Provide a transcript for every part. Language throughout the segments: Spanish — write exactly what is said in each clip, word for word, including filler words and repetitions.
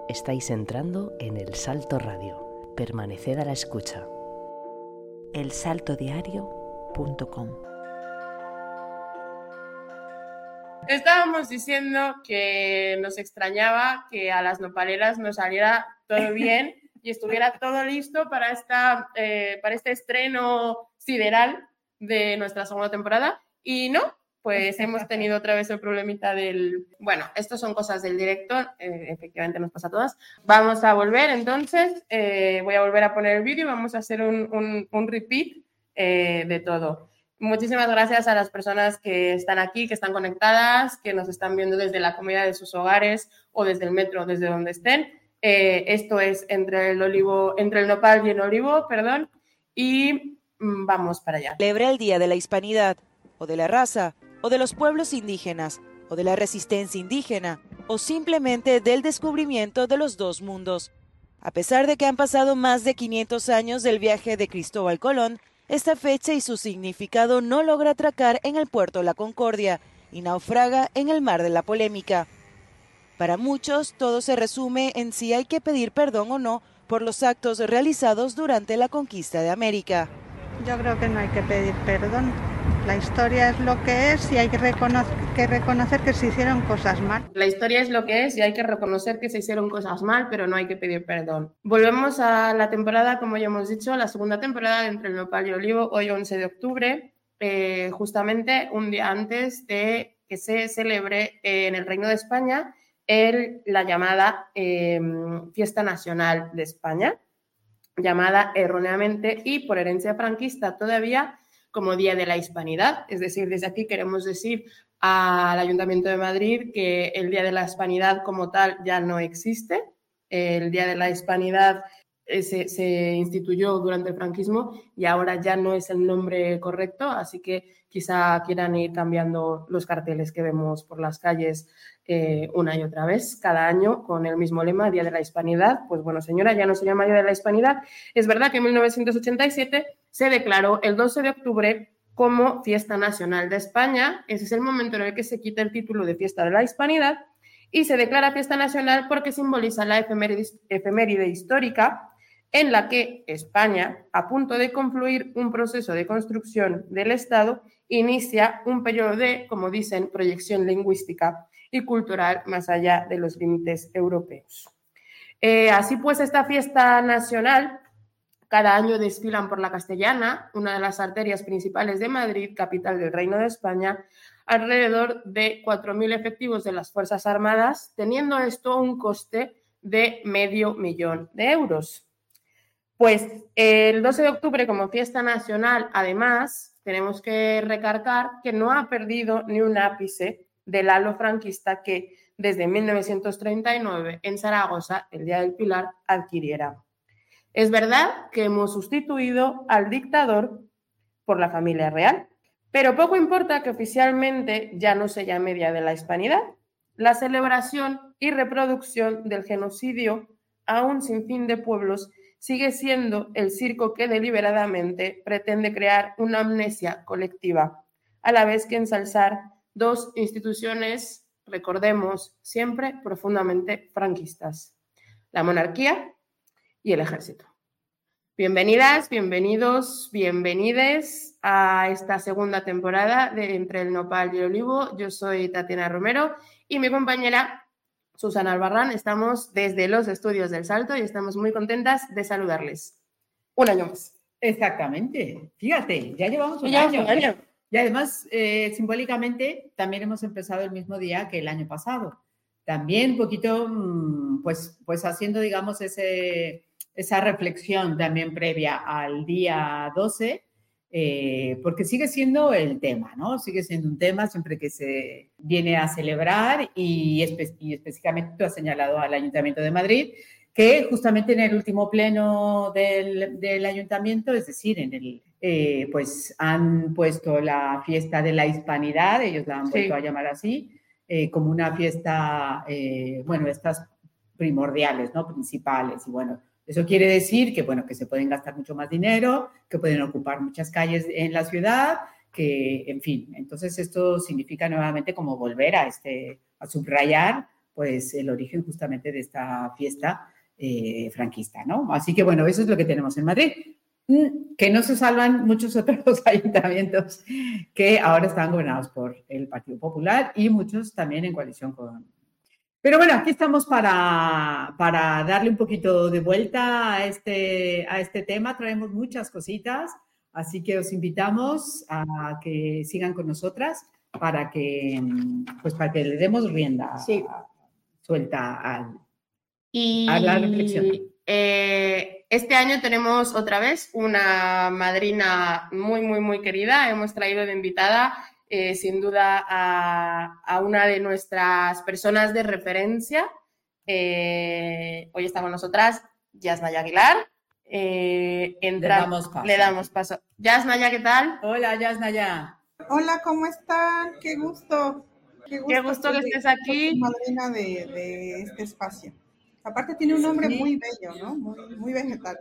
Estáis entrando en El Salto Radio. Permaneced a la escucha. el salto diario punto com. Estábamos diciendo que nos extrañaba que a las nopaleras nos saliera todo bien y estuviera todo listo para, esta, eh, para este estreno sideral de nuestra segunda temporada. Y no, pues hemos tenido otra vez el problemita del... Bueno, esto son cosas del directo, eh, efectivamente nos pasa a todas. Vamos a volver, entonces, eh, voy a volver a poner el vídeo y vamos a hacer un, un, un repeat eh, de todo. Muchísimas gracias a las personas que están aquí, que están conectadas, que nos están viendo desde la comodidad de sus hogares o desde el metro, desde donde estén. Eh, esto es entre el olivo, entre el nopal y el olivo, perdón, y mm, vamos para allá. Celebra el Día de la Hispanidad, o de la raza, o de los pueblos indígenas, o de la resistencia indígena, o simplemente del descubrimiento de los dos mundos. A pesar de que han pasado más de quinientos años del viaje de Cristóbal Colón, esta fecha y su significado no logra atracar en el puerto La Concordia y naufraga en el mar de la polémica. Para muchos, todo se resume en si hay que pedir perdón o no por los actos realizados durante la conquista de América. Yo creo que no hay que pedir perdón. La historia es lo que es y hay que reconocer, que reconocer que se hicieron cosas mal. La historia es lo que es y hay que reconocer que se hicieron cosas mal, pero no hay que pedir perdón. Volvemos a la temporada, como ya hemos dicho, la segunda temporada de Entre el Nopal y el Olivo, hoy once de octubre, eh, justamente un día antes de que se celebre eh, en el Reino de España el, la llamada eh, Fiesta Nacional de España, llamada erróneamente y por herencia franquista todavía como Día de la Hispanidad. Es decir, desde aquí queremos decir al Ayuntamiento de Madrid que el Día de la Hispanidad como tal ya no existe. El Día de la Hispanidad eh, se, se instituyó durante el franquismo y ahora ya no es el nombre correcto, así que quizá quieran ir cambiando los carteles que vemos por las calles eh, una y otra vez, cada año con el mismo lema, Día de la Hispanidad. Pues bueno, señora, ya no se llama Día de la Hispanidad. Es verdad que en mil novecientos ochenta y siete se declaró el doce de octubre como Fiesta Nacional de España. Ese es el momento en el que se quita el título de Fiesta de la Hispanidad y se declara Fiesta Nacional porque simboliza la efeméride, efeméride histórica en la que España, a punto de concluir un proceso de construcción del Estado, inicia un periodo de, como dicen, proyección lingüística y cultural más allá de los límites europeos. Eh, así pues, esta fiesta nacional cada año desfilan por la Castellana, una de las arterias principales de Madrid, capital del Reino de España, alrededor de cuatro mil efectivos de las Fuerzas Armadas, teniendo esto un coste de medio millón de euros. Pues el doce de octubre, como fiesta nacional, además, tenemos que recalcar que no ha perdido ni un ápice del halo franquista que desde mil novecientos treinta y nueve en Zaragoza, el Día del Pilar, adquiriera. Es verdad que hemos sustituido al dictador por la familia real, pero poco importa que oficialmente ya no se llame Día de la Hispanidad. La celebración y reproducción del genocidio a un sinfín de pueblos sigue siendo el circo que deliberadamente pretende crear una amnesia colectiva, a la vez que ensalzar dos instituciones, recordemos, siempre profundamente franquistas: la monarquía y el ejército. Bienvenidas, bienvenidos, bienvenides a esta segunda temporada de Entre el Nopal y el Olivo. Yo soy Tatiana Romero y mi compañera Susana Albarrán. Estamos desde los estudios del Salto y estamos muy contentas de saludarles. Un año más. Exactamente. Fíjate, ya llevamos un, ya año. un año. Y además, eh, simbólicamente, también hemos empezado el mismo día que el año pasado. También un poquito, pues, pues haciendo, digamos, ese, esa reflexión también previa al día doce, eh, porque sigue siendo el tema, ¿no? Sigue siendo un tema siempre que se viene a celebrar y, espe- y específicamente tú has señalado al Ayuntamiento de Madrid, que justamente en el último pleno del, del Ayuntamiento, es decir, en el, eh, pues han puesto la fiesta de la Hispanidad, ellos la han vuelto sí. a llamar así, eh, como una fiesta, eh, bueno, estas primordiales, ¿no? Principales, y bueno, eso quiere decir que, bueno, que se pueden gastar mucho más dinero, que pueden ocupar muchas calles en la ciudad, que, en fin, entonces esto significa nuevamente como volver a, este, a subrayar pues el origen justamente de esta fiesta eh, franquista, ¿no? Así que bueno, eso es lo que tenemos en Madrid. Que no se salvan muchos otros ayuntamientos que ahora están gobernados por el Partido Popular y muchos también en coalición con... Pero bueno, aquí estamos para, para darle un poquito de vuelta a este, a este tema. Traemos muchas cositas, así que os invitamos a que sigan con nosotras para que, pues para que le demos rienda sí. suelta al, y, a la reflexión. Eh, este año tenemos otra vez una madrina muy, muy, muy querida. Hemos traído de invitada, eh, sin duda, a, a una de nuestras personas de referencia. Eh, hoy está con nosotras Yasnaya Aguilar. Eh, entra, le damos paso. Le damos paso. Yasnaya, ¿qué tal? Hola, Yasnaya. Hola, ¿cómo están? Qué gusto. Qué gusto, Qué gusto que estés aquí. Madrina de, de este espacio. Aparte tiene un nombre sí. muy bello, ¿no? Muy, muy vegetal.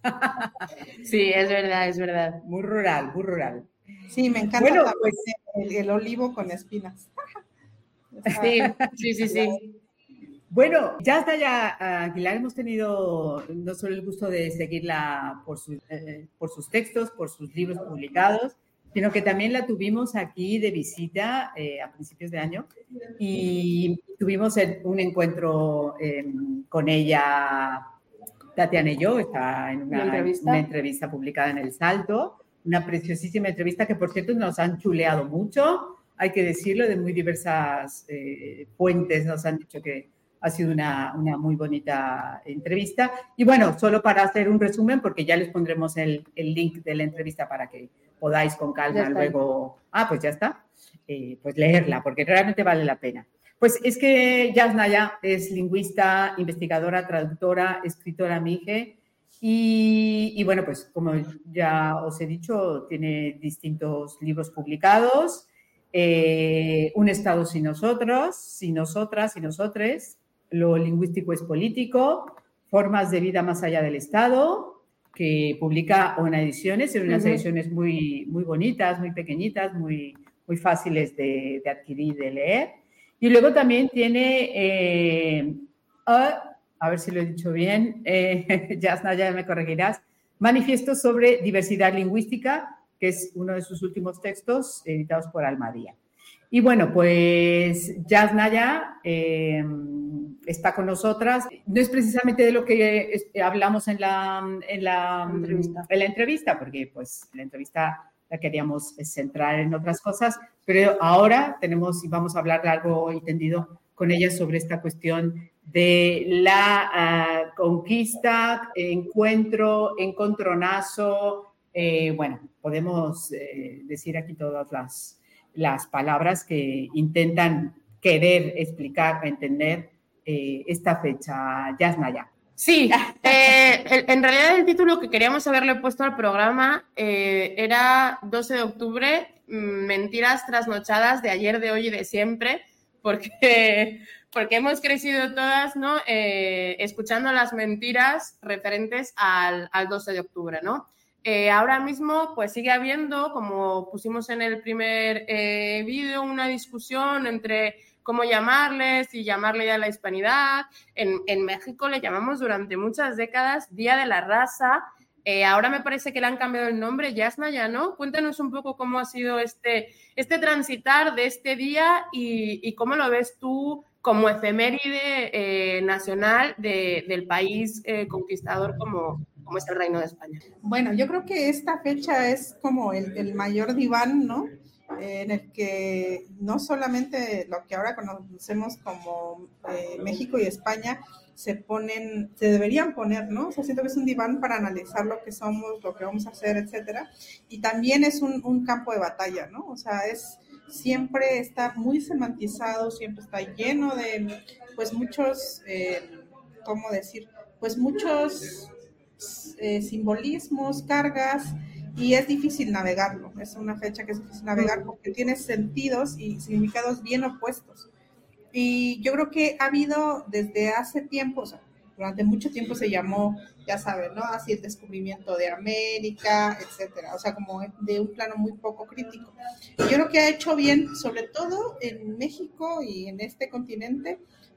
Sí, es verdad, es verdad. Muy rural, muy rural. Sí, me encanta bueno, pues, el, el olivo con espinas. Sí, sí, sí, sí. Bueno, Yasnaya Aguilar hemos tenido no solo el gusto de seguirla por, su, eh, por sus textos, por sus libros publicados, sino que también la tuvimos aquí de visita eh, a principios de año y tuvimos el, un encuentro eh, con ella, Tatiana y yo, está en una entrevista? una entrevista publicada en El Salto, una preciosísima entrevista que, por cierto, nos han chuleado mucho, hay que decirlo, de muy diversas eh, fuentes nos han dicho que ha sido una, una muy bonita entrevista. Y bueno, solo para hacer un resumen, porque ya les pondremos el, el link de la entrevista para que podáis con calma luego... Ah, pues ya está. Eh, pues leerla, porque realmente vale la pena. Pues es que Yasnaya es lingüista, investigadora, traductora, escritora mije, y, y bueno, pues como ya os he dicho, tiene distintos libros publicados, eh, Un Estado sin nosotros, sin nosotras, sin nosotres, Lo lingüístico es político, Formas de vida más allá del Estado, que publica ONA Ediciones, en unas uh-huh. ediciones muy, muy bonitas, muy pequeñitas, muy, muy fáciles de, de adquirir, de leer. Y luego también tiene, eh, uh, a ver si lo he dicho bien, eh, Yasnaya, ya me corregirás, Manifiesto sobre diversidad lingüística, que es uno de sus últimos textos editados por Almadía. Y bueno, pues Yasnaya eh, está con nosotras. No es precisamente de lo que es, hablamos en la, en, la, entrevista. en la entrevista, porque pues la entrevista la queríamos centrar en otras cosas, pero ahora tenemos y vamos a hablar largo y tendido con ella sobre esta cuestión de la uh, conquista, encuentro, encontronazo. Eh, bueno, podemos eh, decir aquí todas las... las palabras que intentan querer explicar o entender eh, esta fecha. Yasnaya. Sí, eh, en realidad el título que queríamos haberle puesto al programa eh, era doce de octubre, mentiras trasnochadas de ayer, de hoy y de siempre, porque, porque hemos crecido todas, ¿no? Eh, escuchando las mentiras referentes al, al doce de octubre, ¿no? Eh, ahora mismo pues sigue habiendo, como pusimos en el primer eh, vídeo, una discusión entre cómo llamarles y llamarle ya a la hispanidad. En, en México le llamamos durante muchas décadas Día de la Raza. Eh, ahora me parece que le han cambiado el nombre, Yasnaya, ¿no? Cuéntanos un poco cómo ha sido este, este transitar de este día y, y cómo lo ves tú como efeméride eh, nacional de, del país eh, conquistador como, como es el Reino de España. Bueno, yo creo que esta fecha es como el, el mayor diván, ¿no? Eh, en el que no solamente lo que ahora conocemos como eh, México y España se ponen, se deberían poner, ¿no? O sea, siento que es un diván para analizar lo que somos, lo que vamos a hacer, etcétera. Y también es un, un campo de batalla, ¿no? O sea, es siempre está muy semantizado, siempre está lleno de, pues, muchos, eh, ¿cómo decir? Pues muchos eh, simbolismos, cargas, y es difícil navegarlo. Es una fecha que es difícil navegar porque tiene sentidos y significados bien opuestos. Y yo creo que ha habido desde hace tiempo, o sea, durante mucho tiempo se llamó, ya saben, ¿no? Así el descubrimiento de América, etcétera. O sea, como de un plano muy poco crítico. Y yo creo que ha hecho bien, sobre todo en México y en este continente,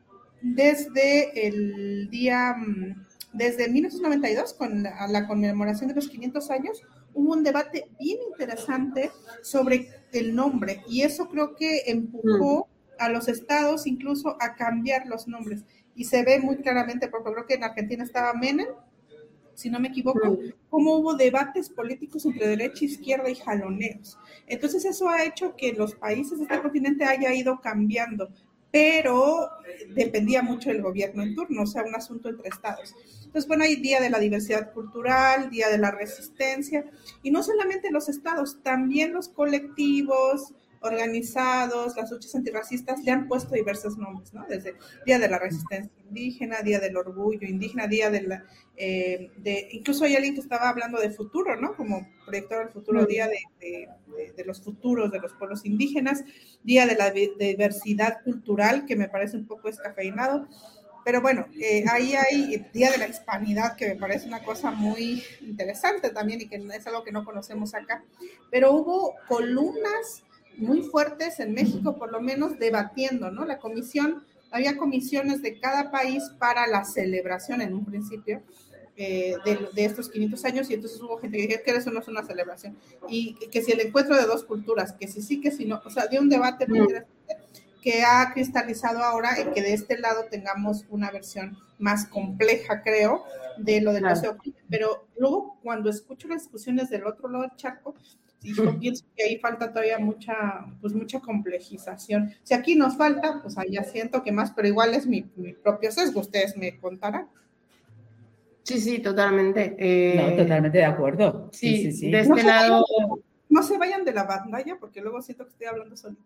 desde el día, desde mil novecientos noventa y dos, con la, la conmemoración de los quinientos años, hubo un debate bien interesante sobre el nombre, y eso creo que empujó a los estados incluso a cambiar los nombres, y se ve muy claramente, porque creo que en Argentina estaba Menem, si no me equivoco, cómo hubo debates políticos entre derecha, izquierda y jaloneos. Entonces eso ha hecho que los países de este continente haya ido cambiando, pero dependía mucho del gobierno en turno, o sea, un asunto entre estados. Entonces, bueno, hay Día de la Diversidad Cultural, Día de la Resistencia, y no solamente los estados, también los colectivos organizados, las luchas antirracistas le han puesto diversos nombres, ¿no? Desde Día de la Resistencia Indígena, Día del Orgullo Indígena, Día de la... Eh, de, incluso hay alguien que estaba hablando de futuro, ¿no? Como proyector del futuro, Día de, de, de, de los futuros de los pueblos indígenas, Día de la Diversidad Cultural, que me parece un poco descafeinado, pero bueno, eh, ahí hay Día de la Hispanidad, que me parece una cosa muy interesante también y que es algo que no conocemos acá, pero hubo columnas muy fuertes en México, por lo menos debatiendo, ¿no? La comisión, había comisiones de cada país para la celebración en un principio eh, de, de estos quinientos años, y entonces hubo gente que dijo que eso no es una celebración, y que, que si el encuentro de dos culturas, que si sí, que si no, o sea, dio un debate muy interesante que ha cristalizado ahora en que de este lado tengamos una versión más compleja, creo, de lo del paseo. Pero luego, cuando escucho las discusiones del otro lado del charco, y yo pienso que ahí falta todavía mucha, pues mucha complejización. Si aquí nos falta, pues allá siento que más, pero igual es mi, mi propio sesgo, ustedes me contarán. Sí, sí, totalmente. Eh, no, totalmente de acuerdo. Sí, sí, sí, sí. De este no lado... Vayan, no se vayan de la pantalla, porque luego siento que estoy hablando solita.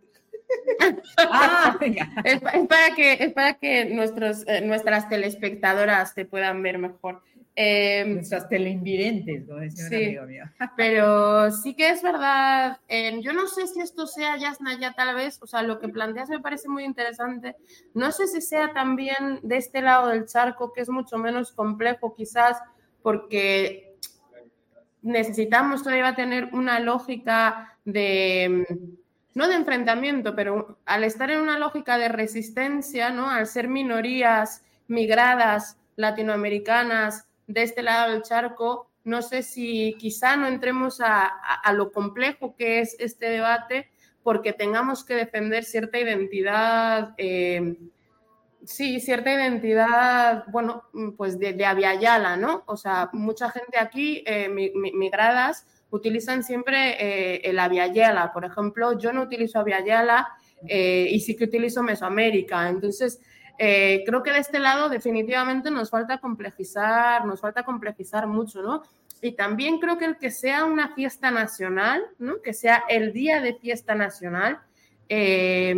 Ah, es, es para que, es para que nuestros, eh, nuestras telespectadoras te puedan ver mejor. Eh, Nuestras teleinvidentes, como decía sí, un amigo mío. Pero sí que es verdad, eh, yo no sé si esto sea, Yasna, ya tal vez, o sea, lo que planteas me parece muy interesante, no sé si sea también de este lado del charco, que es mucho menos complejo quizás, porque necesitamos todavía tener una lógica de... no de enfrentamiento, pero al estar en una lógica de resistencia, ¿no? Al ser minorías migradas latinoamericanas de este lado del charco, no sé si quizá no entremos a, a, a lo complejo que es este debate, porque tengamos que defender cierta identidad, eh, sí, cierta identidad, bueno, pues de, de Abya-Yala, ¿no? O sea, mucha gente aquí, eh, migradas, utilizan siempre eh, el Abya-Yala. Por ejemplo, yo no utilizo Abya-Yala eh, y sí que utilizo Mesoamérica. Entonces, eh, creo que de este lado definitivamente nos falta complejizar, nos falta complejizar mucho, ¿no? Y también creo que el que sea una fiesta nacional, ¿no? Que sea el día de fiesta nacional, eh,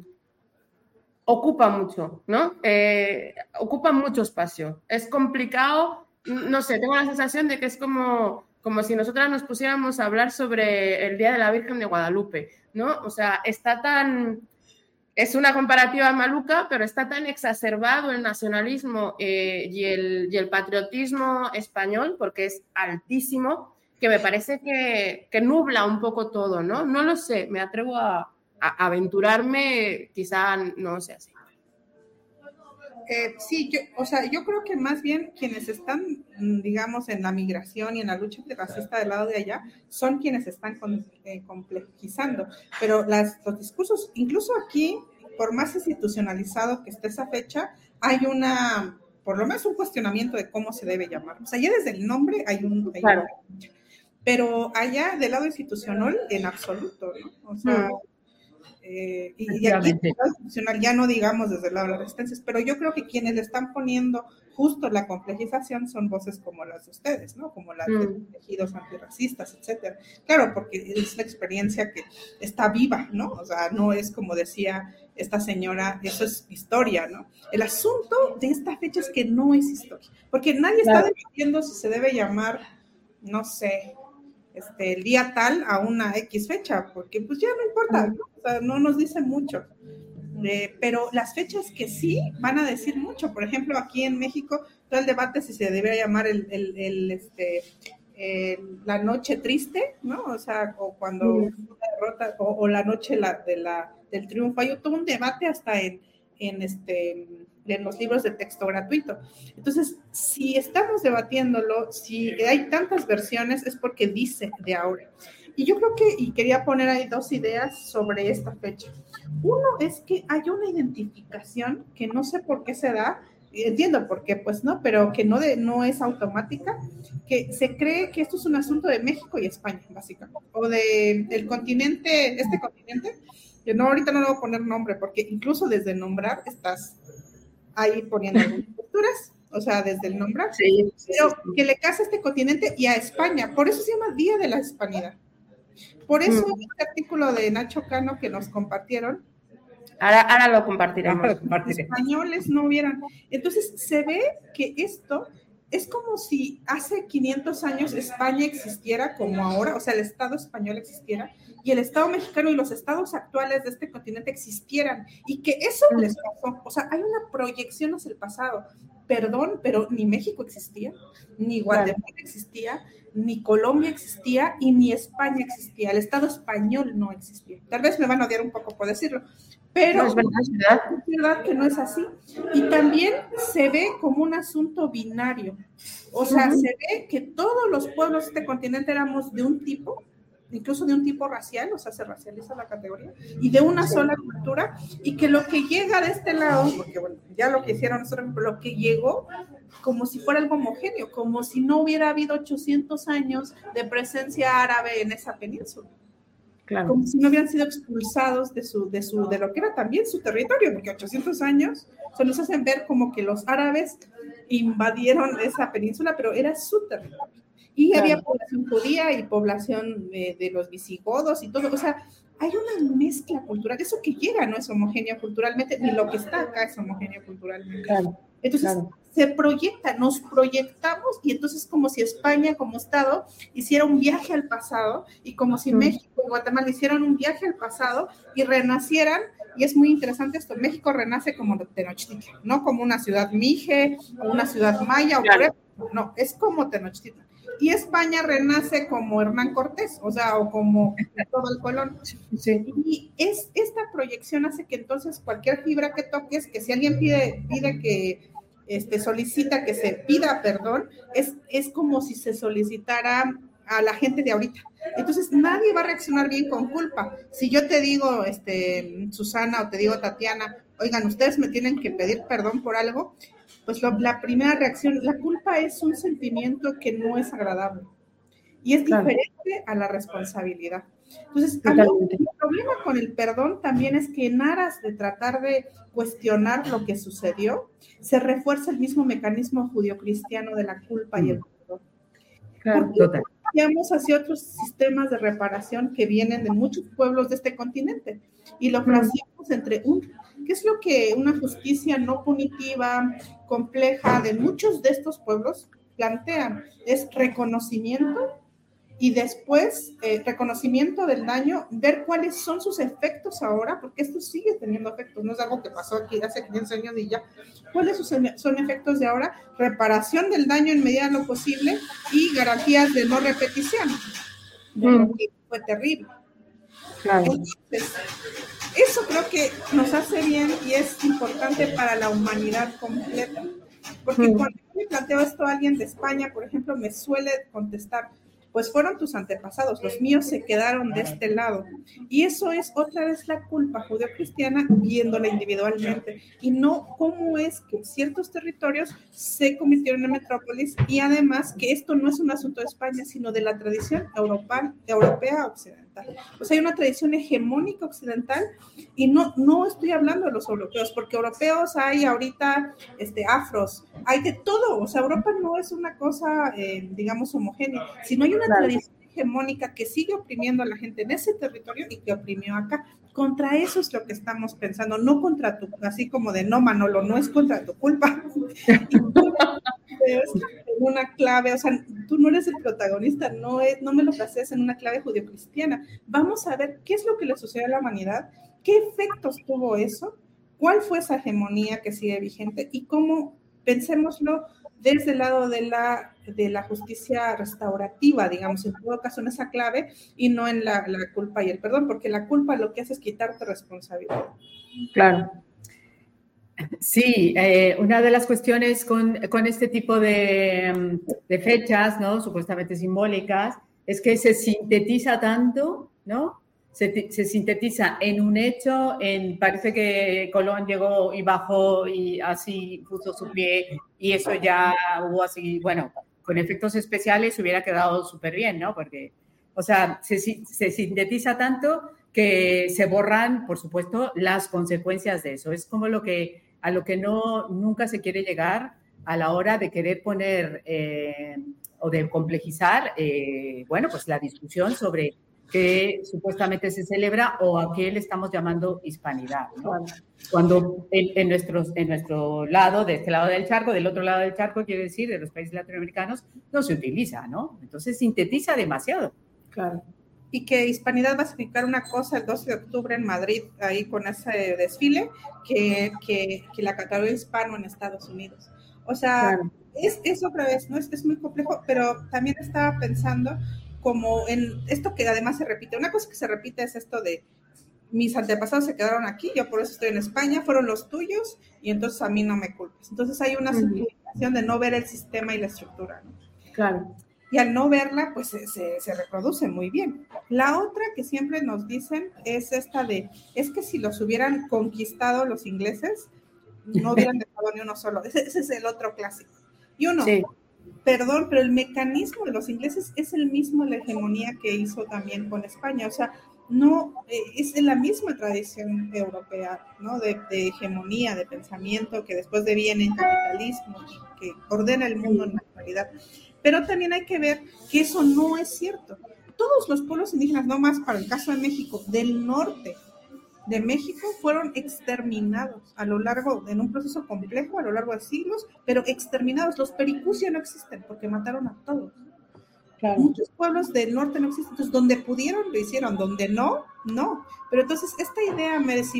ocupa mucho, ¿no? Eh, ocupa mucho espacio. Es complicado, no sé, tengo la sensación de que es como... como si nosotras nos pusiéramos a hablar sobre el Día de la Virgen de Guadalupe, ¿no? O sea, está tan... es una comparativa maluca, pero está tan exacerbado el nacionalismo eh, y, el, y el patriotismo español, porque es altísimo, que me parece que, que nubla un poco todo, ¿no? No lo sé, me atrevo a, a aventurarme, quizá no sea así. Eh, sí, yo, o sea, yo creo que más bien quienes están, digamos, en la migración y en la lucha antirracista del lado de allá, son quienes están con, eh, complejizando, pero las, los discursos, incluso aquí, por más institucionalizado que esté esa fecha, hay una, por lo menos un cuestionamiento de cómo se debe llamar. O sea, ya desde el nombre hay un... Hay claro. una, pero allá del lado institucional, en absoluto, ¿no? O sea... Mm. Eh, y, y aquí ya no digamos desde el lado de las resistencias, pero yo creo que quienes le están poniendo justo la complejización son voces como las de ustedes, ¿no? Como las mm. de tejidos antirracistas, etcétera. Claro, porque es la experiencia que está viva, ¿no? O sea, no es como decía esta señora, eso es historia, ¿no? El asunto de esta fecha es que no es historia, porque nadie claro. está debatiendo si se debe llamar, no sé, Este, el día tal a una X fecha, porque pues ya no importa, ¿no? O sea, no nos dice mucho, eh, pero las fechas que sí van a decir mucho. Por ejemplo, aquí en México, todo el debate si se debería llamar el, el, el este, eh, la noche triste, ¿no? O sea, o cuando mm. una derrota, o, o la noche la, de la, del triunfo, hay todo un debate hasta en, en, este, en los libros de texto gratuito. Entonces, si estamos debatiéndolo, si hay tantas versiones, es porque dice de ahora. Y yo creo que, y quería poner ahí dos ideas sobre esta fecha. Uno es que hay una identificación que no sé por qué se da, entiendo por qué, pues no, pero que no, de, no es automática, que se cree que esto es un asunto de México y España, básicamente, o de, del continente, este continente, que no, ahorita no le voy a poner nombre, porque incluso desde nombrar estás ahí poniendo algunas posturas, o sea, desde el nombrar, sí, pero que le casa a este continente y a España, por eso se llama Día de la Hispanidad. Por eso mm. este artículo de Nacho Cano que nos compartieron, Ahora, ahora lo compartiremos. Los españoles no hubieran. Entonces, se ve que esto es como si hace quinientos años España existiera como ahora, o sea, el Estado español existiera, y el Estado mexicano y los estados actuales de este continente existieran, y que eso les pasó. O sea, hay una proyección hacia el pasado. Perdón, pero ni México existía, ni Guatemala claro. existía, ni Colombia existía, y ni España existía. El Estado español no existía. Tal vez me van a odiar un poco por decirlo, pero no, es, verdad, es, verdad. es verdad que no es así. Y también se ve como un asunto binario. O sea, uh-huh. se ve que todos los pueblos de este continente éramos de un tipo, incluso de un tipo racial, o sea, se racializa la categoría, y de una sí. sola cultura, y que lo que llega de este lado, porque bueno, ya lo que hicieron nosotros, lo que llegó como si fuera algo homogéneo, como si no hubiera habido ochocientos años de presencia árabe en esa península. Claro. Como si no hubieran sido expulsados de, su, de, su, de lo que era también su territorio, porque ochocientos años se nos hacen ver como que los árabes invadieron esa península, pero era su territorio. Y claro. había población judía y población de, de los visigodos y todo, o sea, hay una mezcla cultural, eso que llega no es homogéneo culturalmente, ni lo que está acá es homogéneo culturalmente. Claro. Entonces, claro. se proyecta, nos proyectamos, y entonces como si España como Estado hiciera un viaje al pasado, y como si mm. México y Guatemala hicieran un viaje al pasado y renacieran, y es muy interesante esto, México renace como Tenochtitlan, no como una ciudad mije, o una ciudad maya, claro. o no, es como Tenochtitlan. Y España renace como Hernán Cortés, o sea, o como Cristóbal Colón. Sí. Y es, esta proyección hace que entonces cualquier fibra que toques, que si alguien pide, pide que este, solicita que se pida perdón, es, es como si se solicitara a la gente de ahorita. Entonces nadie va a reaccionar bien con culpa. Si yo te digo, este, Susana, o te digo Tatiana, oigan, ustedes me tienen que pedir perdón por algo, pues lo, la primera reacción, la culpa es un sentimiento que no es agradable y es claro. diferente a la responsabilidad. Entonces, a mí, el problema con el perdón también es que en aras de tratar de cuestionar lo que sucedió, se refuerza el mismo mecanismo judio-cristiano de la culpa mm. y el perdón. Claro, total. Vamos hacia otros sistemas de reparación que vienen de muchos pueblos de este continente y lo fraccionamos mm. entre un, ¿qué es lo que una justicia no punitiva, compleja de muchos de estos pueblos plantean? Es reconocimiento y después eh, reconocimiento del daño, ver cuáles son sus efectos ahora, porque esto sigue teniendo efectos, no es algo que pasó aquí hace quinientos años y ya. ¿Cuáles son efectos de ahora? Reparación del daño en medida de lo posible y garantías de no repetición, de mm. lo que fue terrible. Claro. Entonces, eso creo que nos hace bien y es importante para la humanidad completa, porque mm. cuando me planteo esto a alguien de España, por ejemplo, me suele contestar, pues fueron tus antepasados, los míos se quedaron de este lado. Y eso es otra vez la culpa judeocristiana viéndola individualmente. Y no cómo es que ciertos territorios se convirtieron en metrópolis y además que esto no es un asunto de España, sino de la tradición europea, europea occidental. O sea, hay una tradición hegemónica occidental y no, no estoy hablando de los europeos, porque europeos hay ahorita este, afros, hay de todo. O sea, Europa no es una cosa, eh, digamos, homogénea, sino hay una Una tradición hegemónica que sigue oprimiendo a la gente en ese territorio y que oprimió acá. Contra eso es lo que estamos pensando, no contra tu, así como de no, Manolo, no es contra tu culpa. Es una clave, o sea, tú no eres el protagonista, no, es, no me lo placees en una clave judio-cristiana. Vamos a ver qué es lo que le sucedió a la humanidad, qué efectos tuvo eso, cuál fue esa hegemonía que sigue vigente y cómo, pensémoslo, desde el lado de la, de la justicia restaurativa, digamos, en todo caso en esa clave, y no en la, la culpa y el perdón, porque la culpa lo que hace es quitarte responsabilidad. Claro. Sí, eh, una de las cuestiones con, con este tipo de, de fechas, ¿no? Supuestamente simbólicas, es que se sintetiza tanto, ¿no? Se, se sintetiza en un hecho, en parece que Colón llegó y bajó y así puso su pie y eso ya hubo así, bueno, con efectos especiales hubiera quedado súper bien, ¿no? Porque, o sea, se, se sintetiza tanto que se borran, por supuesto, las consecuencias de eso. Es como lo que, a lo que no, nunca se quiere llegar a la hora de querer poner eh, o de complejizar, eh, bueno, pues la discusión sobre qué supuestamente se celebra o a qué le estamos llamando hispanidad, ¿no? Cuando en, en, nuestros, en nuestro lado, de este lado del charco, del otro lado del charco, quiere decir, de los países latinoamericanos, no se utiliza, ¿no? Entonces sintetiza demasiado. Claro. Y que Hispanidad va a significar una cosa el doce de octubre en Madrid, ahí con ese desfile, que, que, que la categoría hispano en Estados Unidos. O sea, claro. es, es otra vez, ¿no? Es, es muy complejo, pero también estaba pensando como en esto que además se repite. Una cosa que se repite es esto de mis antepasados se quedaron aquí, yo por eso estoy en España, fueron los tuyos, y entonces a mí no me culpes. Entonces hay una simplificación de no ver el sistema y la estructura, ¿no? Claro. Y al no verla, pues se, se, se reproduce muy bien. La otra que siempre nos dicen es esta de, es que si los hubieran conquistado los ingleses, no hubieran dejado ni uno solo. Ese, ese es el otro clásico. Y uno, sí. Perdón, pero el mecanismo de los ingleses es el mismo de la hegemonía que hizo también con España. O sea, no, eh, es la misma tradición europea, ¿no? De, de hegemonía, de pensamiento, que después deviene en capitalismo y que ordena el mundo en la actualidad. Pero también hay que ver que eso no es cierto. Todos los pueblos indígenas, no más para el caso de México, del norte de México, fueron exterminados a lo largo, en un proceso complejo, a lo largo de siglos, pero exterminados. Los pericús ya no existen porque mataron a todos. Claro. Muchos pueblos del norte no existen. Entonces, donde pudieron, lo hicieron. Donde no, no. Pero entonces, esta idea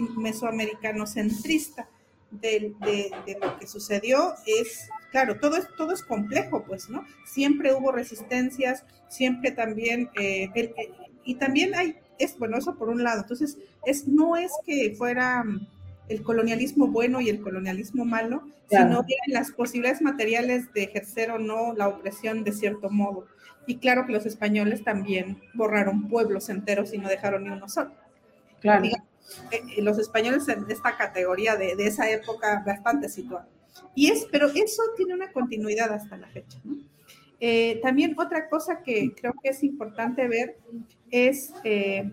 mesoamericanocentrista de, de, de lo que sucedió es... Claro, todo es, todo es complejo, pues, ¿no? Siempre hubo resistencias, siempre también, eh, el, el, y también hay, es, bueno, eso por un lado. Entonces, es, no es que fuera el colonialismo bueno y el colonialismo malo, claro, sino que las posibilidades materiales de ejercer o no la opresión de cierto modo. Y claro que los españoles también borraron pueblos enteros y no dejaron ni uno solo. Claro. Digamos, eh, los españoles en esta categoría de, de esa época bastante situada. Y es, pero eso tiene una continuidad hasta la fecha, ¿no? Eh, también otra cosa que creo que es importante ver es eh,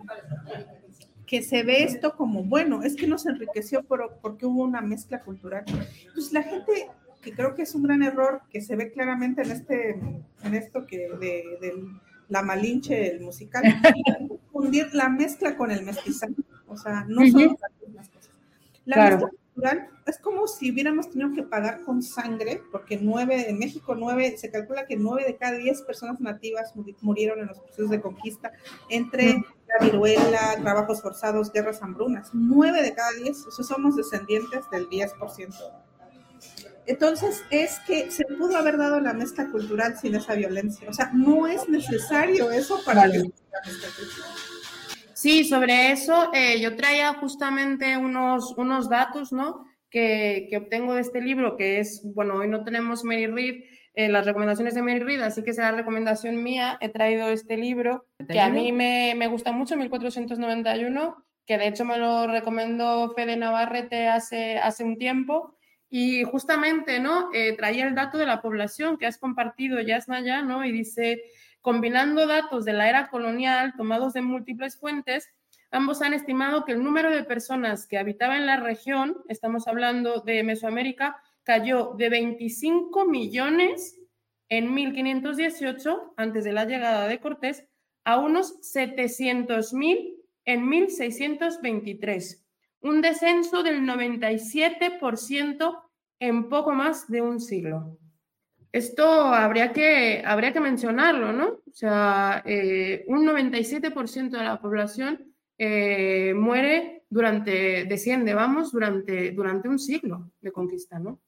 que se ve esto como, bueno, es que nos enriqueció por, porque hubo una mezcla cultural. Pues la gente, que creo que es un gran error, que se ve claramente en, este, en esto que de, de la Malinche, el musical, confundir la mezcla con el mestizaje. O sea, no son uh-huh. las mismas cosas. La claro. mezcla cultural es como si hubiéramos tenido que pagar con sangre, porque nueve, en México nueve, se calcula que nueve de cada diez personas nativas murieron en los procesos de conquista, entre mm. la viruela, trabajos forzados, guerras, hambrunas. Nueve de cada diez, o sea, somos descendientes del diez por ciento. Entonces, es que se pudo haber dado la mezcla cultural sin esa violencia. O sea, no es necesario eso para vale. que se dé la mezcla cultural. Sí, sobre eso eh, yo traía justamente unos, unos datos, ¿no? Que, que obtengo de este libro, que es, bueno, hoy no tenemos Mary Read, eh, las recomendaciones de Mary Read, así que será recomendación mía. He traído este libro que a mí me, me gusta mucho, mil cuatrocientos noventa y uno, que de hecho me lo recomendó Fede Navarrete hace, hace un tiempo, y justamente, ¿no? Eh, traía el dato de la población que has compartido, Yasnaya, ¿no? Y dice, combinando datos de la era colonial tomados de múltiples fuentes, ambos han estimado que el número de personas que habitaban en la región, estamos hablando de Mesoamérica, cayó de veinticinco millones en mil quinientos dieciocho, antes de la llegada de Cortés, a unos setecientos mil en mil seiscientos veintitrés. Un descenso del noventa y siete por ciento en poco más de un siglo. Esto habría que, habría que mencionarlo, ¿no? O sea, eh, un noventa y siete por ciento de la población Eh, muere durante, desciende, vamos, durante, durante un siglo de conquista, ¿no?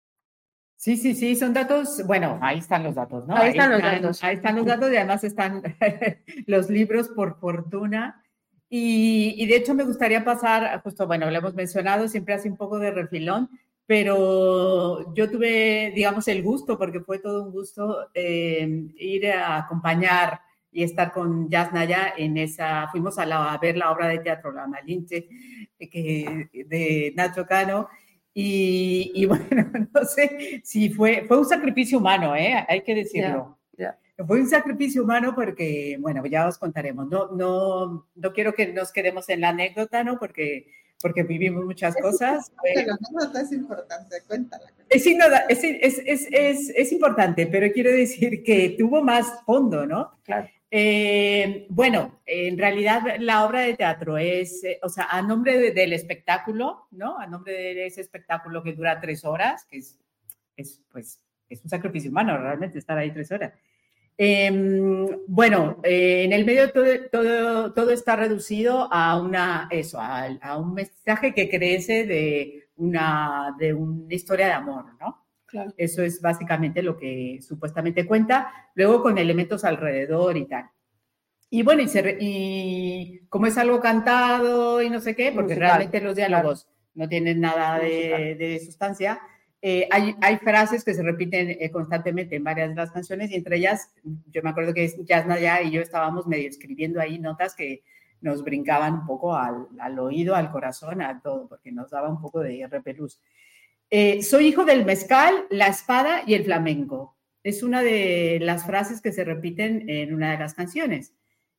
Sí, sí, sí, son datos, bueno, ahí están los datos, ¿no? Ahí, ahí están los datos. Ahí están los datos y además están los libros por fortuna. Y, y de hecho me gustaría pasar, justo, bueno, lo hemos mencionado, siempre hace un poco de refilón, pero yo tuve, digamos, el gusto, porque fue todo un gusto eh, ir a acompañar y estar con Yasnaya en esa, fuimos a, la, a ver la obra de teatro La Malinche que, de Nacho Cano, y, y bueno, no sé si fue, fue un sacrificio humano, ¿eh? Hay que decirlo. Yeah, yeah. Fue un sacrificio humano porque, bueno, ya os contaremos. No, no, no quiero que nos quedemos en la anécdota, ¿no? Porque, porque vivimos muchas cosas. La anécdota es importante, cuéntala. Es, es, es, es, es, es importante, pero quiero decir que tuvo más fondo, ¿no? Claro. Eh, bueno, en realidad la obra de teatro es, eh, o sea, a nombre de, del espectáculo, ¿no? A nombre de ese espectáculo que dura tres horas, que es, es pues, es un sacrificio humano realmente estar ahí tres horas. Eh, bueno, eh, en el medio todo, todo, todo está reducido a una, eso, a, a un mensaje que crece de una, de una historia de amor, ¿no? Claro. Eso es básicamente lo que supuestamente cuenta, luego con elementos alrededor y tal. Y bueno, y, se, y como es algo cantado y no sé qué, porque musical, realmente los diálogos claro. no tienen nada de, de sustancia, eh, hay, hay frases que se repiten eh, constantemente en varias de las canciones, y entre ellas, yo me acuerdo que Yasnaya y yo estábamos medio escribiendo ahí notas que nos brincaban un poco al, al oído, al corazón, a todo, porque nos daba un poco de repelús. Eh, soy hijo del mezcal, la espada y el flamenco. Es una de las frases que se repiten en una de las canciones.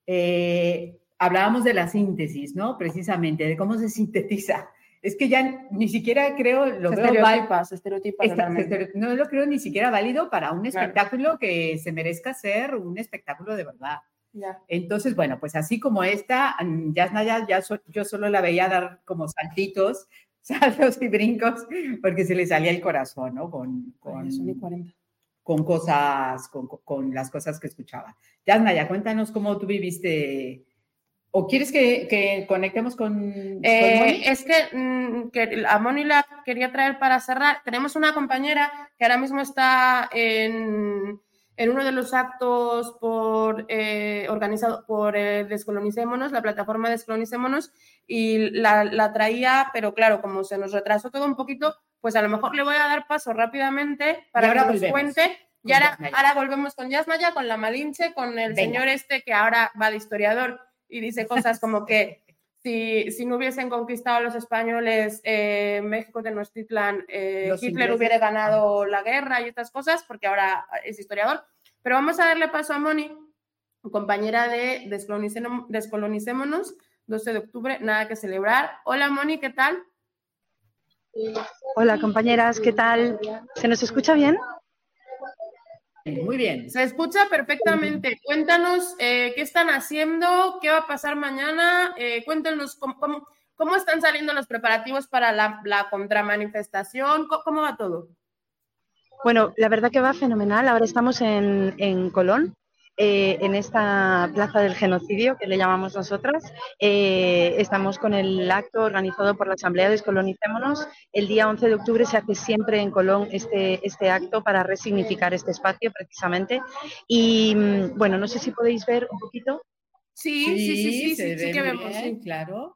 Eh, hablábamos de la síntesis, ¿no? Precisamente, de cómo se sintetiza. Es que ya ni siquiera creo, lo se veo estereotipas, estereotipas esta, se, no lo creo ni siquiera válido para un espectáculo claro. que se merezca ser un espectáculo de verdad. Ya. Entonces, bueno, pues así como esta, Yasnaya, ya so, yo solo la veía dar como saltitos, saltos y brincos, porque se le salía el corazón, ¿no? Con, con, Ay, con cosas, con, con las cosas que escuchaba. Yasnaya, cuéntanos cómo tú viviste, o quieres que, que conectemos con, eh, con Moni? Es que, mm, que a Moni la quería traer para cerrar. Tenemos una compañera que ahora mismo está en... en uno de los actos por, eh, organizado por eh, Descolonicémonos, la plataforma Descolonicémonos, y la, la traía, pero claro, como se nos retrasó todo un poquito, pues a lo mejor le voy a dar paso rápidamente para que nos cuente. Y ahora, ahora volvemos con Yasnaya, con la Malinche, con el Venga. señor este que ahora va de historiador y dice cosas como que si, si no hubiesen conquistado los españoles eh, México Tenochtitlan, eh, Hitler ingleses. hubiera ganado la guerra y estas cosas, porque ahora es historiador. Pero vamos a darle paso a Moni, compañera de Descolonicémonos, doce de octubre, nada que celebrar. Hola Moni, ¿qué tal? Hola compañeras, ¿qué tal? ¿Se nos escucha bien? Muy bien. Se escucha perfectamente. Cuéntanos eh, qué están haciendo, qué va a pasar mañana, eh, cuéntanos cómo, cómo, cómo están saliendo los preparativos para la, la contramanifestación, ¿Cómo, cómo va todo? Bueno, la verdad que va fenomenal. Ahora estamos en, en Colón, eh, en esta plaza del genocidio que le llamamos nosotras. Eh, estamos con el acto organizado por la Asamblea Descolonicémonos. El día once de octubre se hace siempre en Colón este, este acto para resignificar este espacio precisamente. Y bueno, no sé si podéis ver un poquito. Sí, sí, sí, sí, sí, sí, sí que vemos, bien, sí. Claro.